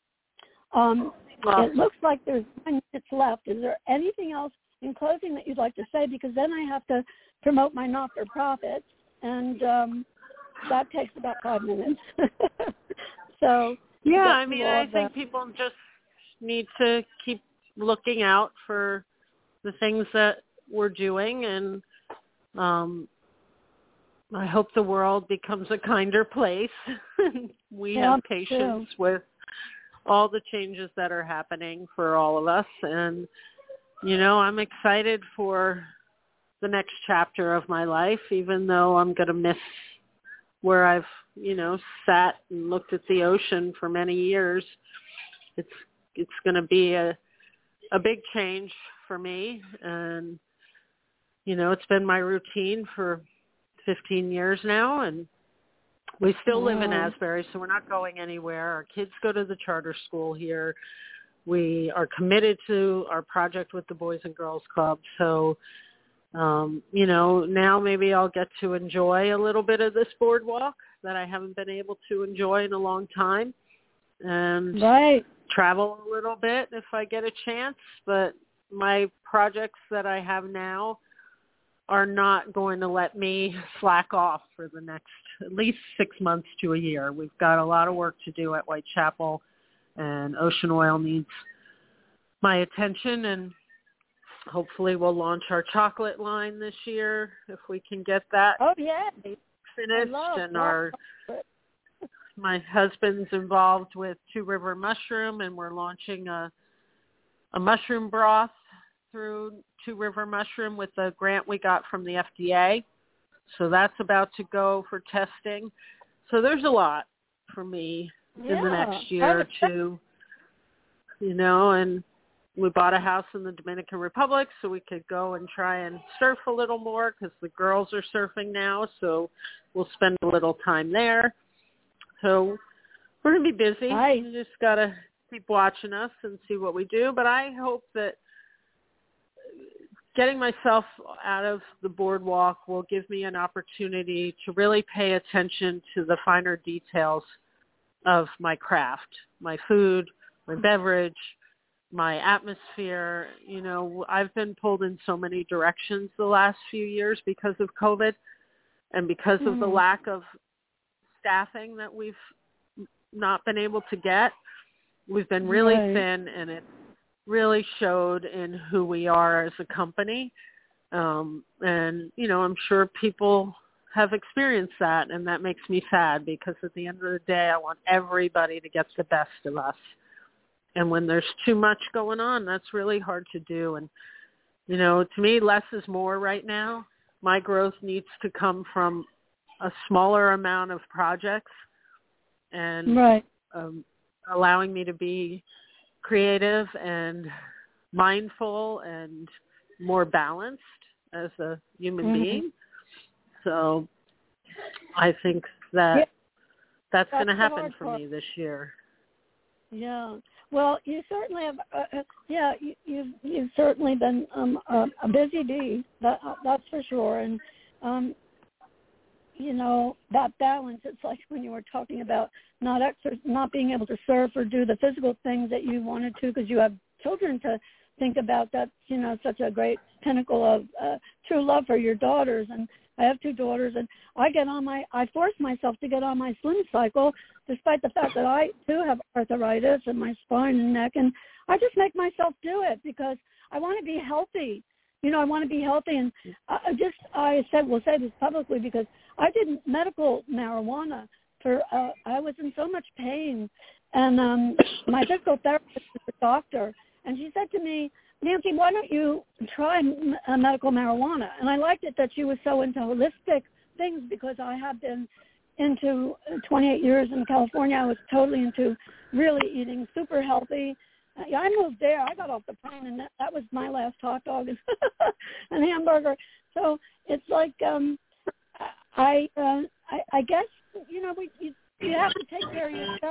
It looks like there's 9 minutes left. Is there anything else in closing that you'd like to say? Because then I have to promote my not-for-profit, and that takes about 5 minutes. So yeah, I mean, I think people just need to keep looking out for the things that we're doing, and I hope the world becomes a kinder place. We have patience with all the changes that are happening for all of us, and I'm excited for the next chapter of my life, even though I'm going to miss where I've sat and looked at the ocean for many years. It's going to be a big change for me, and it's been my routine for 15 years now, and we still live in Asbury, so we're not going anywhere. Our kids go to the charter school here. We are committed to our project with the Boys and Girls Club. So, now maybe I'll get to enjoy a little bit of this boardwalk that I haven't been able to enjoy in a long time, and travel a little bit if I get a chance. But my projects that I have now are not going to let me slack off for the next at least 6 months to a year. We've got a lot of work to do at Whitechapel, and Ocean Oil needs my attention, and hopefully we'll launch our chocolate line this year if we can get that finished. And my husband's involved with Two River Mushroom, and we're launching a mushroom broth through Two River Mushroom with the grant we got from the FDA. So that's about to go for testing. So there's a lot for me in the next year or two, and we bought a house in the Dominican Republic so we could go and try and surf a little more because the girls are surfing now. So we'll spend a little time there. So we're going to be busy. You just got to keep watching us and see what we do. But I hope that getting myself out of the boardwalk will give me an opportunity to really pay attention to the finer details of my craft, my food, my beverage, my atmosphere. I've been pulled in so many directions the last few years because of COVID and because of the lack of staffing that we've not been able to get. We've been really thin, and it really showed in who we are as a company. And, I'm sure people have experienced that, and that makes me sad because at the end of the day, I want everybody to get the best of us. And when there's too much going on, that's really hard to do. And, to me, less is more right now. My growth needs to come from a smaller amount of projects and allowing me to be creative and mindful and more balanced as a human being. So I think that that's going to happen for me this year. Yeah. Well, you certainly have. You've certainly been a busy bee. That's for sure. And that balance. It's like when you were talking about not being able to surf or do the physical things that you wanted to because you have children to think about. That's such a great pinnacle of true love for your daughters. And I have 2 daughters, and I force myself to get on my swim cycle, despite the fact that I too have arthritis in my spine and neck, and I just make myself do it because I want to be healthy. I want to be healthy, and we'll say this publicly because I did medical marijuana for. I was in so much pain, and my physical therapist is a doctor, and she said to me, Nancy, why don't you try medical marijuana? And I liked it that she was so into holistic things because I have been into 28 years in California. I was totally into really eating super healthy. I moved there. I got off the plane, and that was my last hot dog and hamburger. So it's like I guess, you have to take care of yourself.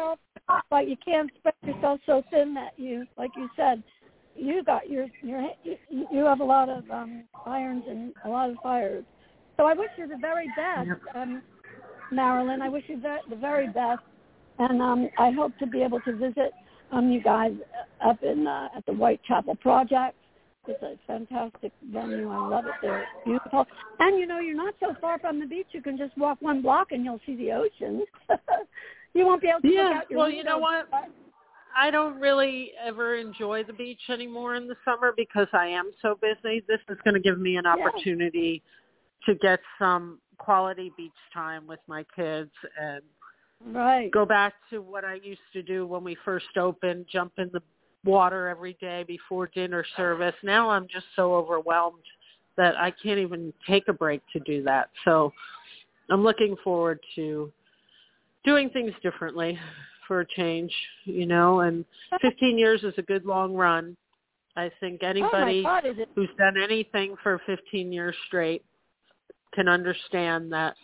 but you can't spread yourself so thin that you, like you said, you got you have a lot of irons and a lot of fires. So I wish you the very best, Marilyn. I wish you the very best, and I hope to be able to visit you guys up in at the Whitechapel Project. It's a fantastic venue. I love it there. It's beautiful. And, you're not so far from the beach. You can just walk 1 block and you'll see the ocean. You won't be able to look out your window. You know what? I don't really ever enjoy the beach anymore in the summer because I am so busy. This is going to give me an opportunity to get some quality beach time with my kids and go back to what I used to do when we first opened, jump in the water every day before dinner service. Now I'm just so overwhelmed that I can't even take a break to do that. So I'm looking forward to doing things differently for a change, and 15 years is a good long run. I think anybody who's done anything for 15 years straight can understand that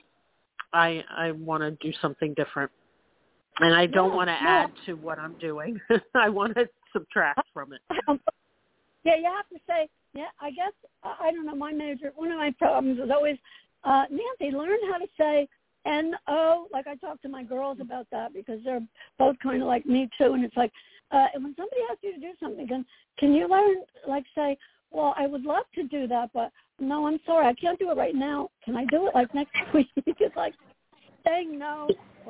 I want to do something different. And I don't want to add to what I'm doing. I want to subtract from it. Yeah, you have to say, I guess, I don't know, one of my problems was always, Nancy, learn how to say N-O. Like I talk to my girls about that because they're both kind of like me too. And it's like, and when somebody asks you to do something, can you learn, like say, well, I would love to do that, but no, I'm sorry, I can't do it right now. Can I do it like next week? It's like saying no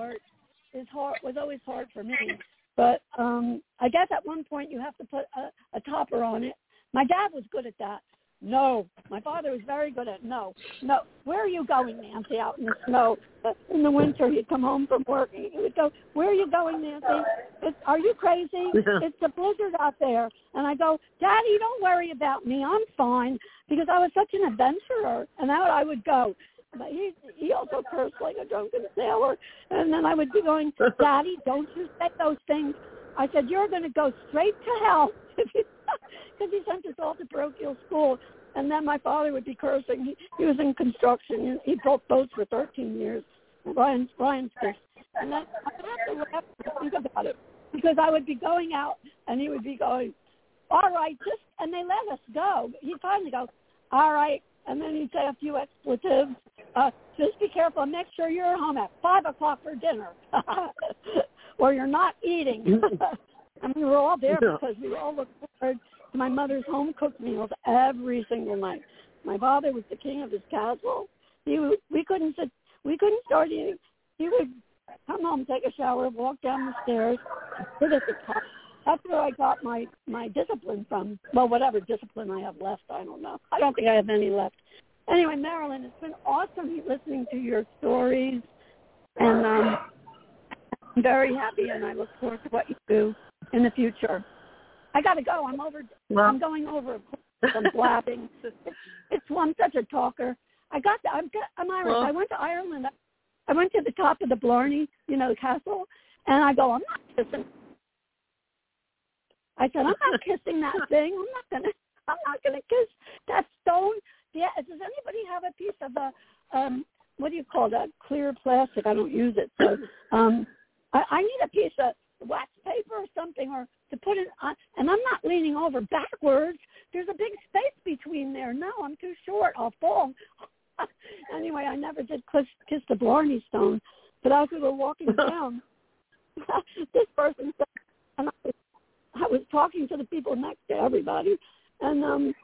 was always hard for me. But I guess at one point you have to put a topper on it. My dad was good at that. No. My father was very good at no. Where are you going, Nancy, out in the snow? In the winter, he'd come home from work. He would go, where are you going, Nancy? Are you crazy? It's a blizzard out there. And I go, Daddy, don't worry about me. I'm fine. Because I was such an adventurer. And out I would go. But he also cursed like a drunken sailor. And then I would be going, Daddy, don't you say those things. I said, you're going to go straight to hell. Because he sent us all to parochial school. And then my father would be cursing. He was in construction. He built boats for 13 years. Ryan's fish. And then I have to laugh and think about it. Because I would be going out, and he would be going, all right, and they let us go. He'd finally go, all right. And then he'd say a few expletives. Just be careful and make sure you're home at 5 o'clock for dinner. Or you're not eating. And we were all there because we all looked forward to my mother's home-cooked meals every single night. My father was the king of his castle. We couldn't start eating. He would come home, take a shower, walk down the stairs, sit at the top. That's where I got my discipline from. Well, whatever discipline I have left, I don't know. I don't think I have any left. Anyway, Marilyn, it's been awesome listening to your stories, and I'm very happy, and I look forward to what you do in the future. I got to go. I'm going over some blabbing. I'm such a talker. I'm Irish. Well, I went to Ireland. I went to the top of the Blarney, the castle, and I go, I'm not kissing. I said, I'm not kissing that thing. I'm not gonna kiss that stone. Yeah. Does anybody have a piece of what do you call that? Clear plastic. I don't use it. So I need a piece of wax paper or something, or to put it on. And I'm not leaning over backwards. There's a big space between there. No, I'm too short. I'll fall. Anyway, I never did kiss the Blarney Stone. But as we were walking down, this person said, and I was talking to the people next to everybody, and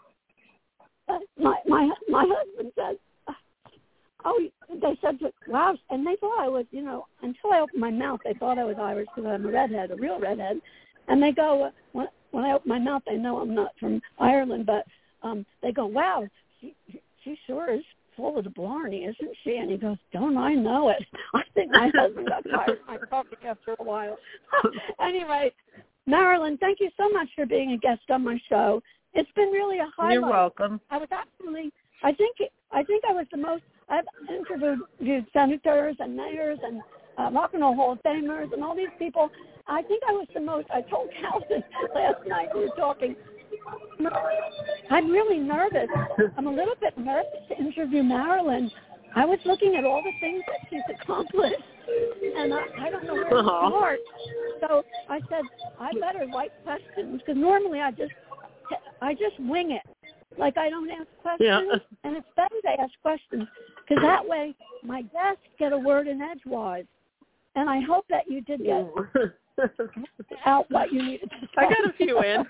my husband said, oh, they said, wow, and they thought I was, until I opened my mouth, they thought I was Irish because I'm a redhead, a real redhead, and they go, when I open my mouth, they know I'm not from Ireland, but they go, wow, she sure is full of the Blarney, isn't she? And he goes, don't I know it? I think my husband got tired of my talking after a while. Anyway, Marilyn, thank you so much for being a guest on my show. It's been really a highlight. You're welcome. I was actually, I think I was the most, I've interviewed senators and mayors and Rock and Roll Hall of Famers and all these people. I think I was the most, I told Calvin last night we were talking, I'm really nervous. I'm a little bit nervous to interview Marilyn. I was looking at all the things that she's accomplished, and I don't know where to start. So I said, I better write questions because normally I just wing it. Like I don't ask questions, and it's better to ask questions because that way my guests get a word in edgewise. And I hope that you did get out what you needed to say. I got a few in.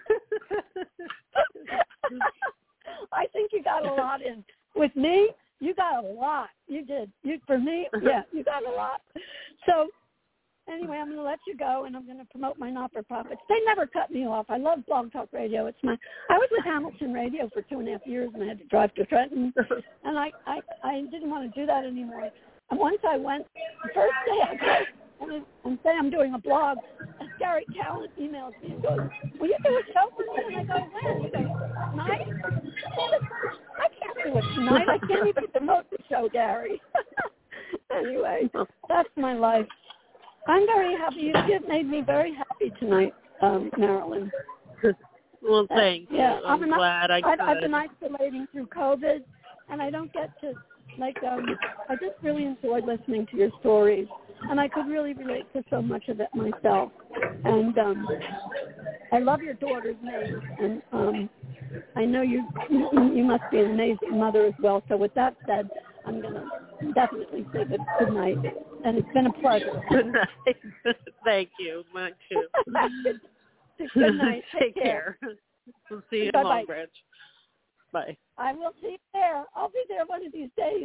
I think you got a lot in. With me, you got a lot. You did. For me, yeah, you got a lot. So anyway, I'm going to let you go, and I'm going to promote my not-for-profits. They never cut me off. I love Blog Talk Radio. I was with Hamilton Radio for 2.5 years, and I had to drive to Trenton, and I didn't want to do that anymore. And once I went, the first day I go and say I'm doing a blog, and Gary Talent emails me and goes, will you do a show for me? And I go, when? He goes, tonight? I can't do it tonight. I can't even promote the show, Gary. Anyway, that's my life. I'm very happy. You've made me very happy tonight, Marilyn. Well, thank you. Yeah, I'm glad I could. I've been isolating through COVID, and I don't get to, I just really enjoyed listening to your stories, and I could really relate to so much of it myself. And I love your daughter's name, and I know you must be an amazing mother as well. So with that said, I'm going to definitely say good night, and it's been a pleasure. Good night. Thank you. Mine too. Good night. Take care. We'll see you in Bye-bye. Longbridge. Bye. I will see you there. I'll be there one of these days.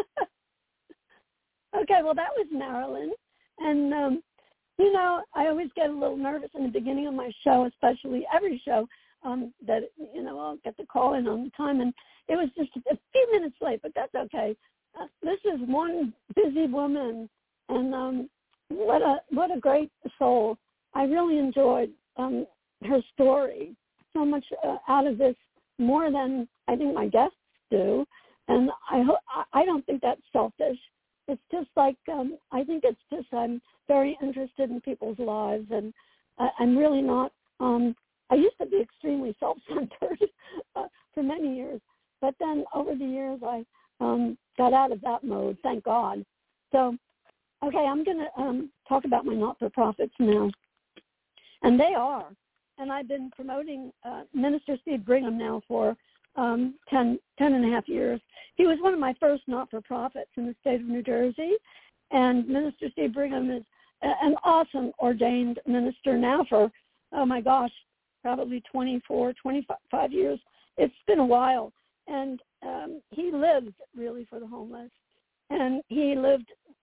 Okay, well, that was Marilyn. And, I always get a little nervous in the beginning of my show, especially every show, that, I'll get the call in on the time. And it was just a few minutes late, but that's okay. This is one busy woman, and what a great soul. I really enjoyed her story. So much out of this, more than I think my guests do. And I don't think that's selfish. It's just like, I think it's just I'm very interested in people's lives, and I'm really not, I used to be extremely self-centered for many years, but then over the years I got out of that mode, thank God. So, okay, I'm going to talk about my not-for-profits now. And they are. And I've been promoting Minister Steve Brigham now for 10 and a half years. He was one of my first not-for-profits in the state of New Jersey. And Minister Steve Brigham is an awesome ordained minister now for, oh my gosh, probably 24, 25 years. It's been a while. And he lives really for the homeless. And he lived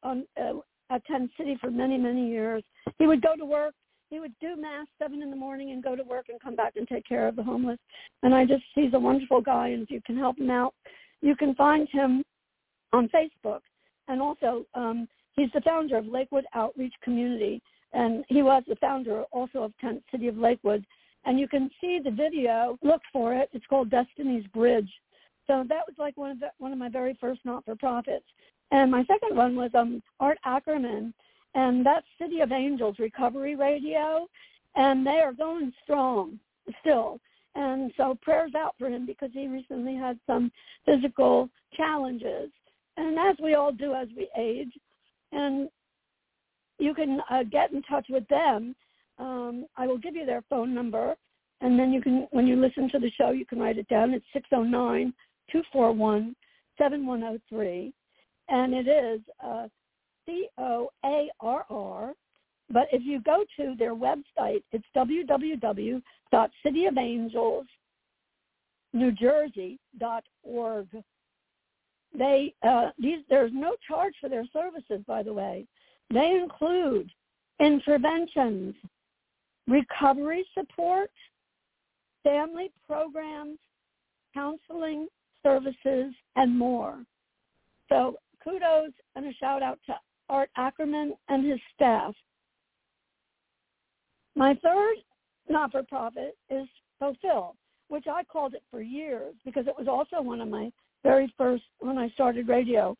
at Tent City for many, many years. He would go to work. He would do Mass 7 in the morning and go to work and come back and take care of the homeless. And he's a wonderful guy, and if you can help him out, you can find him on Facebook. And also, he's the founder of Lakewood Outreach Community, and he was the founder also of Tent City of Lakewood. And you can see the video. Look for it. It's called Destiny's Bridge. So that was like one of my very first not-for-profits. And my second one was Art Ackerman, and that's City of Angels Recovery Radio, and they are going strong still. And so prayers out for him because he recently had some physical challenges, and as we all do as we age. And you can get in touch with them. I will give you their phone number, and then you can, when you listen to the show, you can write it down. It's 609-241-7103, and it is COARR, but if you go to their website, it's www.cityofangelsnewjersey.org. There's no charge for their services, by the way. They include interventions, recovery support, family programs, counseling services, and more. So kudos and a shout out to Art Ackerman and his staff. My third not-for-profit is Fulfill, which I called it for years because it was also one of my very first when I started radio.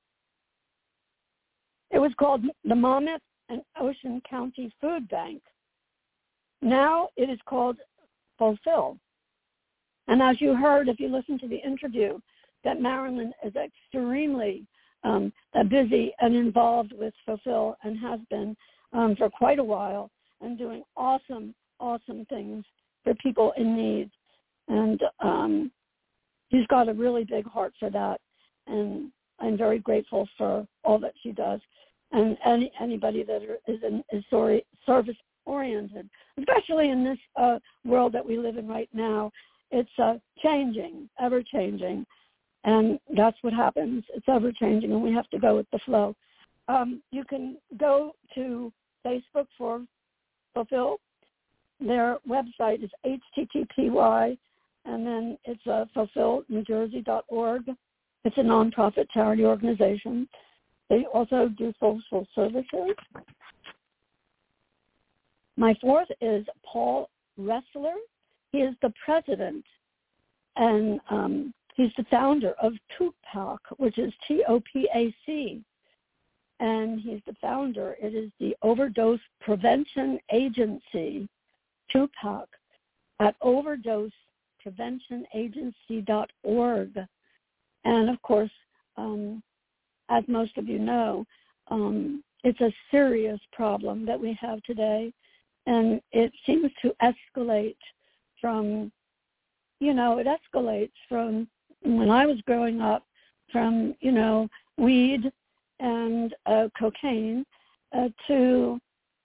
It was called the Monmouth and Ocean County Food Bank. Now it is called Fulfill. And as you heard, if you listen to the interview, that Marilyn is extremely busy and involved with Fulfill and has been for quite a while. and doing awesome things for people in need. And she's got a really big heart for that. And I'm very grateful for all that she does. And anybody that is service-oriented, especially in this world that we live in right now, it's changing, ever-changing. And that's what happens. It's ever-changing, and we have to go with the flow. You can go to Facebook for Fulfill. Their website is http:// and then it's fulfillnewjersey.org. It's a nonprofit charity organization. They also do social services. My fourth is Paul Ressler. He is the president, and he's the founder of TOPAC, which is TOPAC. And he's the founder. It is the Overdose Prevention Agency, TOPAC, at overdosepreventionagency.org. And, of course, as most of you know, it's a serious problem that we have today. And it seems to escalate from, it escalates from when I was growing up, from, weed and cocaine to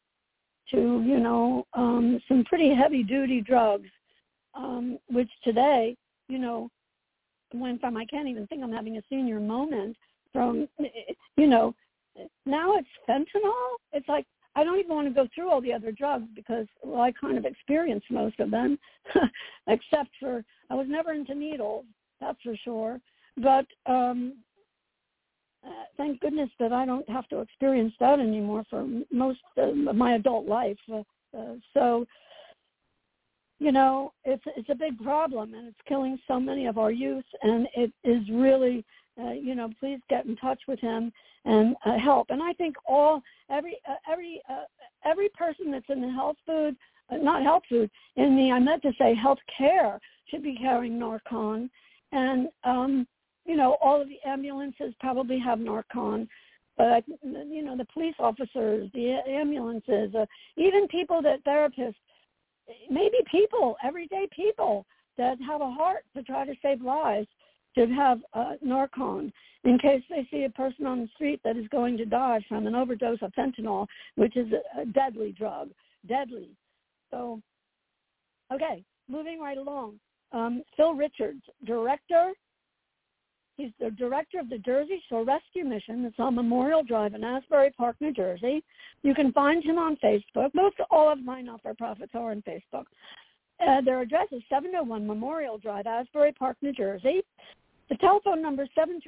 some pretty heavy-duty drugs, which today, went from, I can't even think I'm having a senior moment, from, now it's fentanyl. It's like, I don't even want to go through all the other drugs because, well, I kind of experienced most of them, except for, I was never into needles, that's for sure. But thank goodness that I don't have to experience that anymore for most of my adult life. So, it's a big problem, and it's killing so many of our youth, and it is really, please get in touch with him and help. And I think every person that's in the health food, not health food, I meant to say health care should be carrying Narcan. And, all of the ambulances probably have Narcan. But, the police officers, the ambulances, even people that therapists, maybe people, everyday people that have a heart to try to save lives should have Narcan in case they see a person on the street that is going to die from an overdose of fentanyl, which is a deadly drug, deadly. So, okay, moving right along. Phil Richards, he's the director of the Jersey Shore Rescue Mission that's on Memorial Drive in Asbury Park, New Jersey. You can find him on Facebook. All of my not-for-profits are on Facebook. Their address is 701 Memorial Drive, Asbury Park, New Jersey. The telephone number is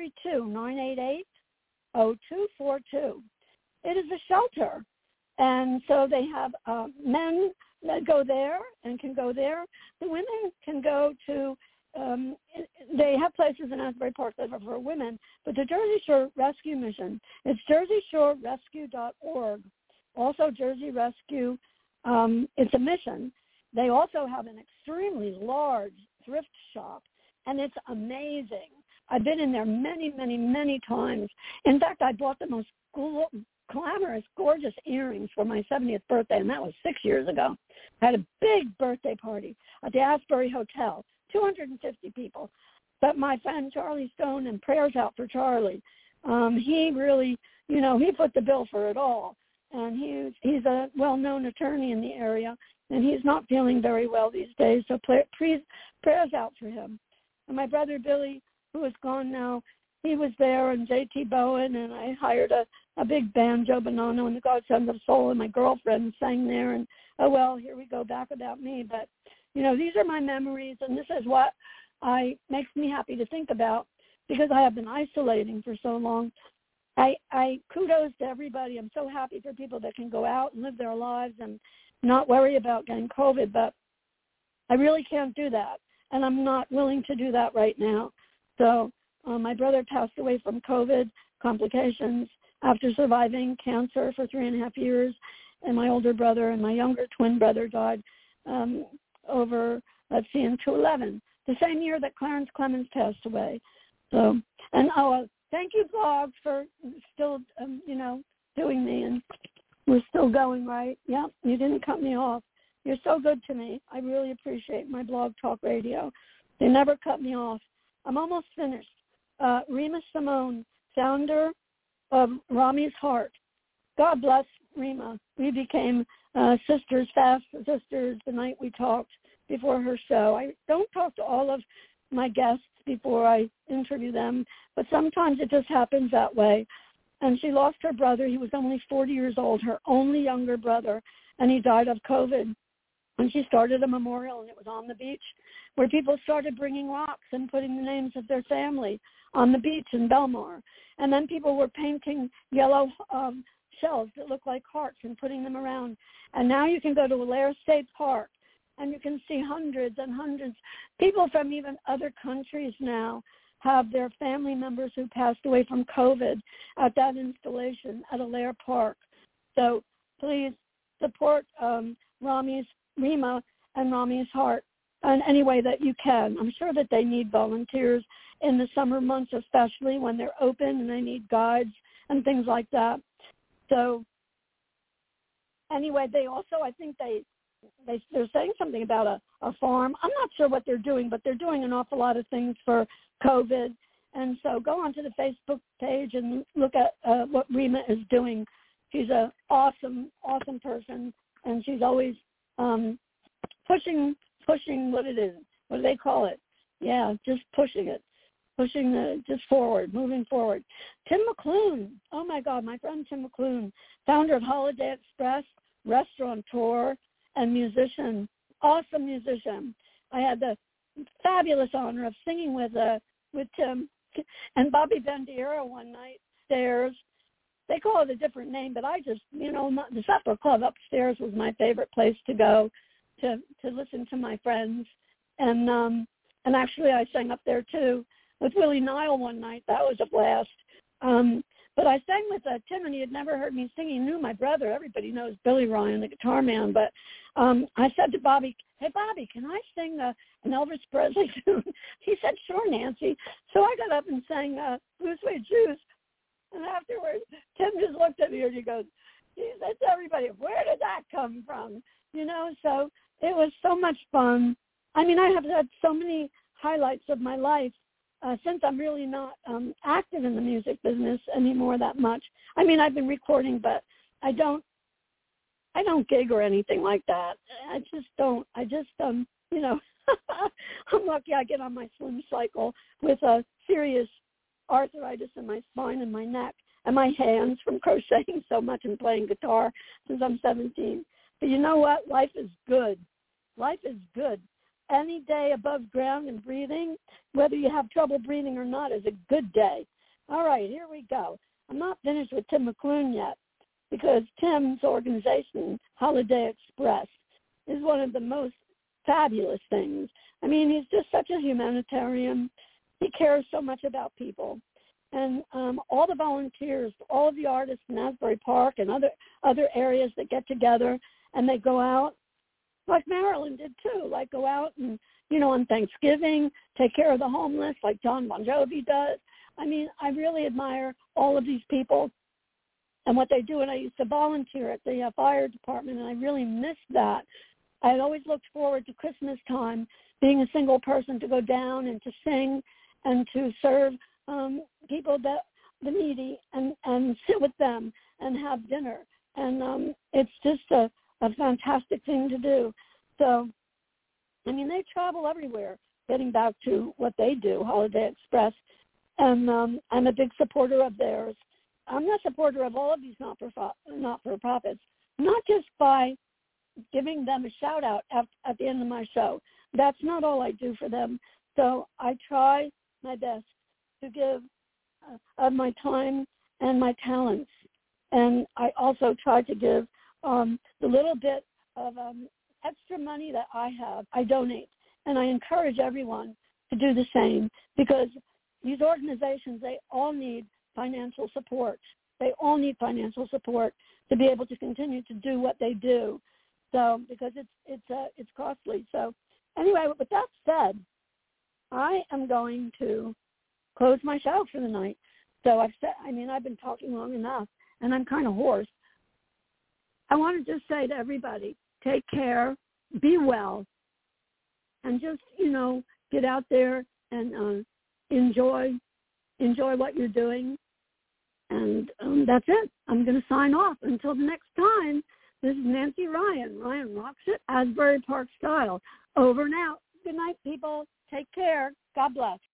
732-988-0242. It is a shelter, and so they have men that go there and can go there. The women can go to, they have places in Asbury Park that are for women, but the Jersey Shore Rescue Mission, it's jerseyshore.rescue.org. Also Jersey Rescue, it's a mission. They also have an extremely large thrift shop, and it's amazing. I've been in there many, many, many times. In fact, I bought the most glamorous, gorgeous earrings for my 70th birthday, and that was 6 years ago. I had a big birthday party at the Asbury Hotel, 250 people. But my friend Charlie Stone, and prayers out for Charlie, he really, he put the bill for it all. And he's a well-known attorney in the area, and he's not feeling very well these days, so please, prayers out for him. And my brother Billy, who is gone now, he was there, and J.T. Bowen, and I hired a big band, Joe Bonanno and the Godsons of Soul, and my girlfriend sang there, and, oh, well, here we go back about me. But, these are my memories, and this is what makes me happy to think about, because I have been isolating for so long. I kudos to everybody. I'm so happy for people that can go out and live their lives and not worry about getting COVID, but I really can't do that, and I'm not willing to do that right now. So my brother passed away from COVID complications after surviving cancer for 3.5 years, and my older brother and my younger twin brother died in 2011, the same year that Clarence Clemens passed away. So, and thank you, Blog, for still, doing me. And We're still going, right? Yep, you didn't cut me off. You're so good to me. I really appreciate my Blog Talk Radio. They never cut me off. I'm almost finished. Rima Simone, founder of Rami's Heart. God bless Rima. We became sisters, fast sisters, the night we talked before her show. I don't talk to all of my guests before I interview them, but sometimes it just happens that way. And she lost her brother. He was only 40 years old, her only younger brother, and he died of COVID. And she started a memorial, and it was on the beach, where people started bringing rocks and putting the names of their family on the beach in Belmar. And then people were painting yellow shells that look like hearts and putting them around. And now you can go to Alair State Park, and you can see hundreds and hundreds. People from even other countries now have their family members who passed away from COVID at that installation at Alair Park. So please support Rima and Rami's Heart in any way that you can. I'm sure that they need volunteers in the summer months, especially when they're open and they need guides and things like that. So anyway, they also, I think they're saying something about a farm. I'm not sure what they're doing, but they're doing an awful lot of things for COVID. And so go onto the Facebook page and look at what Rima is doing. She's an awesome, awesome person, and she's always pushing what it is. What do they call it? Yeah, just pushing it. Just forward, moving forward. Tim McClune. Oh, my God, my friend Tim McClune, founder of Holiday Express, restaurateur, and musician, awesome musician. I had the fabulous honor of singing with Tim and Bobby Bandiera one night upstairs. They call it a different name, but I just, the supper club upstairs was my favorite place to go to listen to my friends. And actually I sang up there too with Willie Nile one night. That was a blast. But I sang with Tim, and he had never heard me sing. He knew my brother. Everybody knows Billy Ryan, the guitar man. But I said to Bobby, "Hey, Bobby, can I sing an Elvis Presley tune?" He said, "Sure, Nancy." So I got up and sang Blue Suede Shoes. And afterwards, Tim just looked at me and he goes, "Geez, that's everybody. Where did that come from?" So it was so much fun. I mean, I have had so many highlights of my life. Since I'm really not active in the music business anymore that much. I mean, I've been recording, but I don't gig or anything like that. I just don't. I'm lucky I get on my Slim cycle with a serious arthritis in my spine and my neck and my hands from crocheting so much and playing guitar since I'm 17. But you know what? Life is good. Life is good. Any day above ground and breathing, whether you have trouble breathing or not, is a good day. All right, here we go. I'm not finished with Tim McClune yet because Tim's organization, Holiday Express, is one of the most fabulous things. I mean, he's just such a humanitarian. He cares so much about people. And all the volunteers, all of the artists in Asbury Park and other areas that get together and they go out, like Marilyn did too, like go out and, on Thanksgiving, take care of the homeless like John Bon Jovi does. I mean, I really admire all of these people and what they do. And I used to volunteer at the fire department, and I really missed that. I had always looked forward to Christmas time, being a single person, to go down and to sing and to serve people, the needy, and sit with them and have dinner. And it's just a fantastic thing to do. So, I mean, they travel everywhere, getting back to what they do, Holiday Express. And I'm a big supporter of theirs. I'm a supporter of all of these not-for-profits, not just by giving them a shout-out at the end of my show. That's not all I do for them. So I try my best to give of my time and my talents. And I also try to give the little bit of extra money that I have, I donate. And I encourage everyone to do the same because these organizations, they all need financial support. They all need financial support to be able to continue to do what they do. So because it's costly. So anyway, with that said, I am going to close my show for the night. So I've been talking long enough, and I'm kind of hoarse. I want to just say to everybody, take care, be well, and just, get out there and enjoy what you're doing. And that's it. I'm going to sign off. Until the next time, this is Nancy Ryan. Ryan rocks it, Asbury Park style. Over and out. Good night, people. Take care. God bless.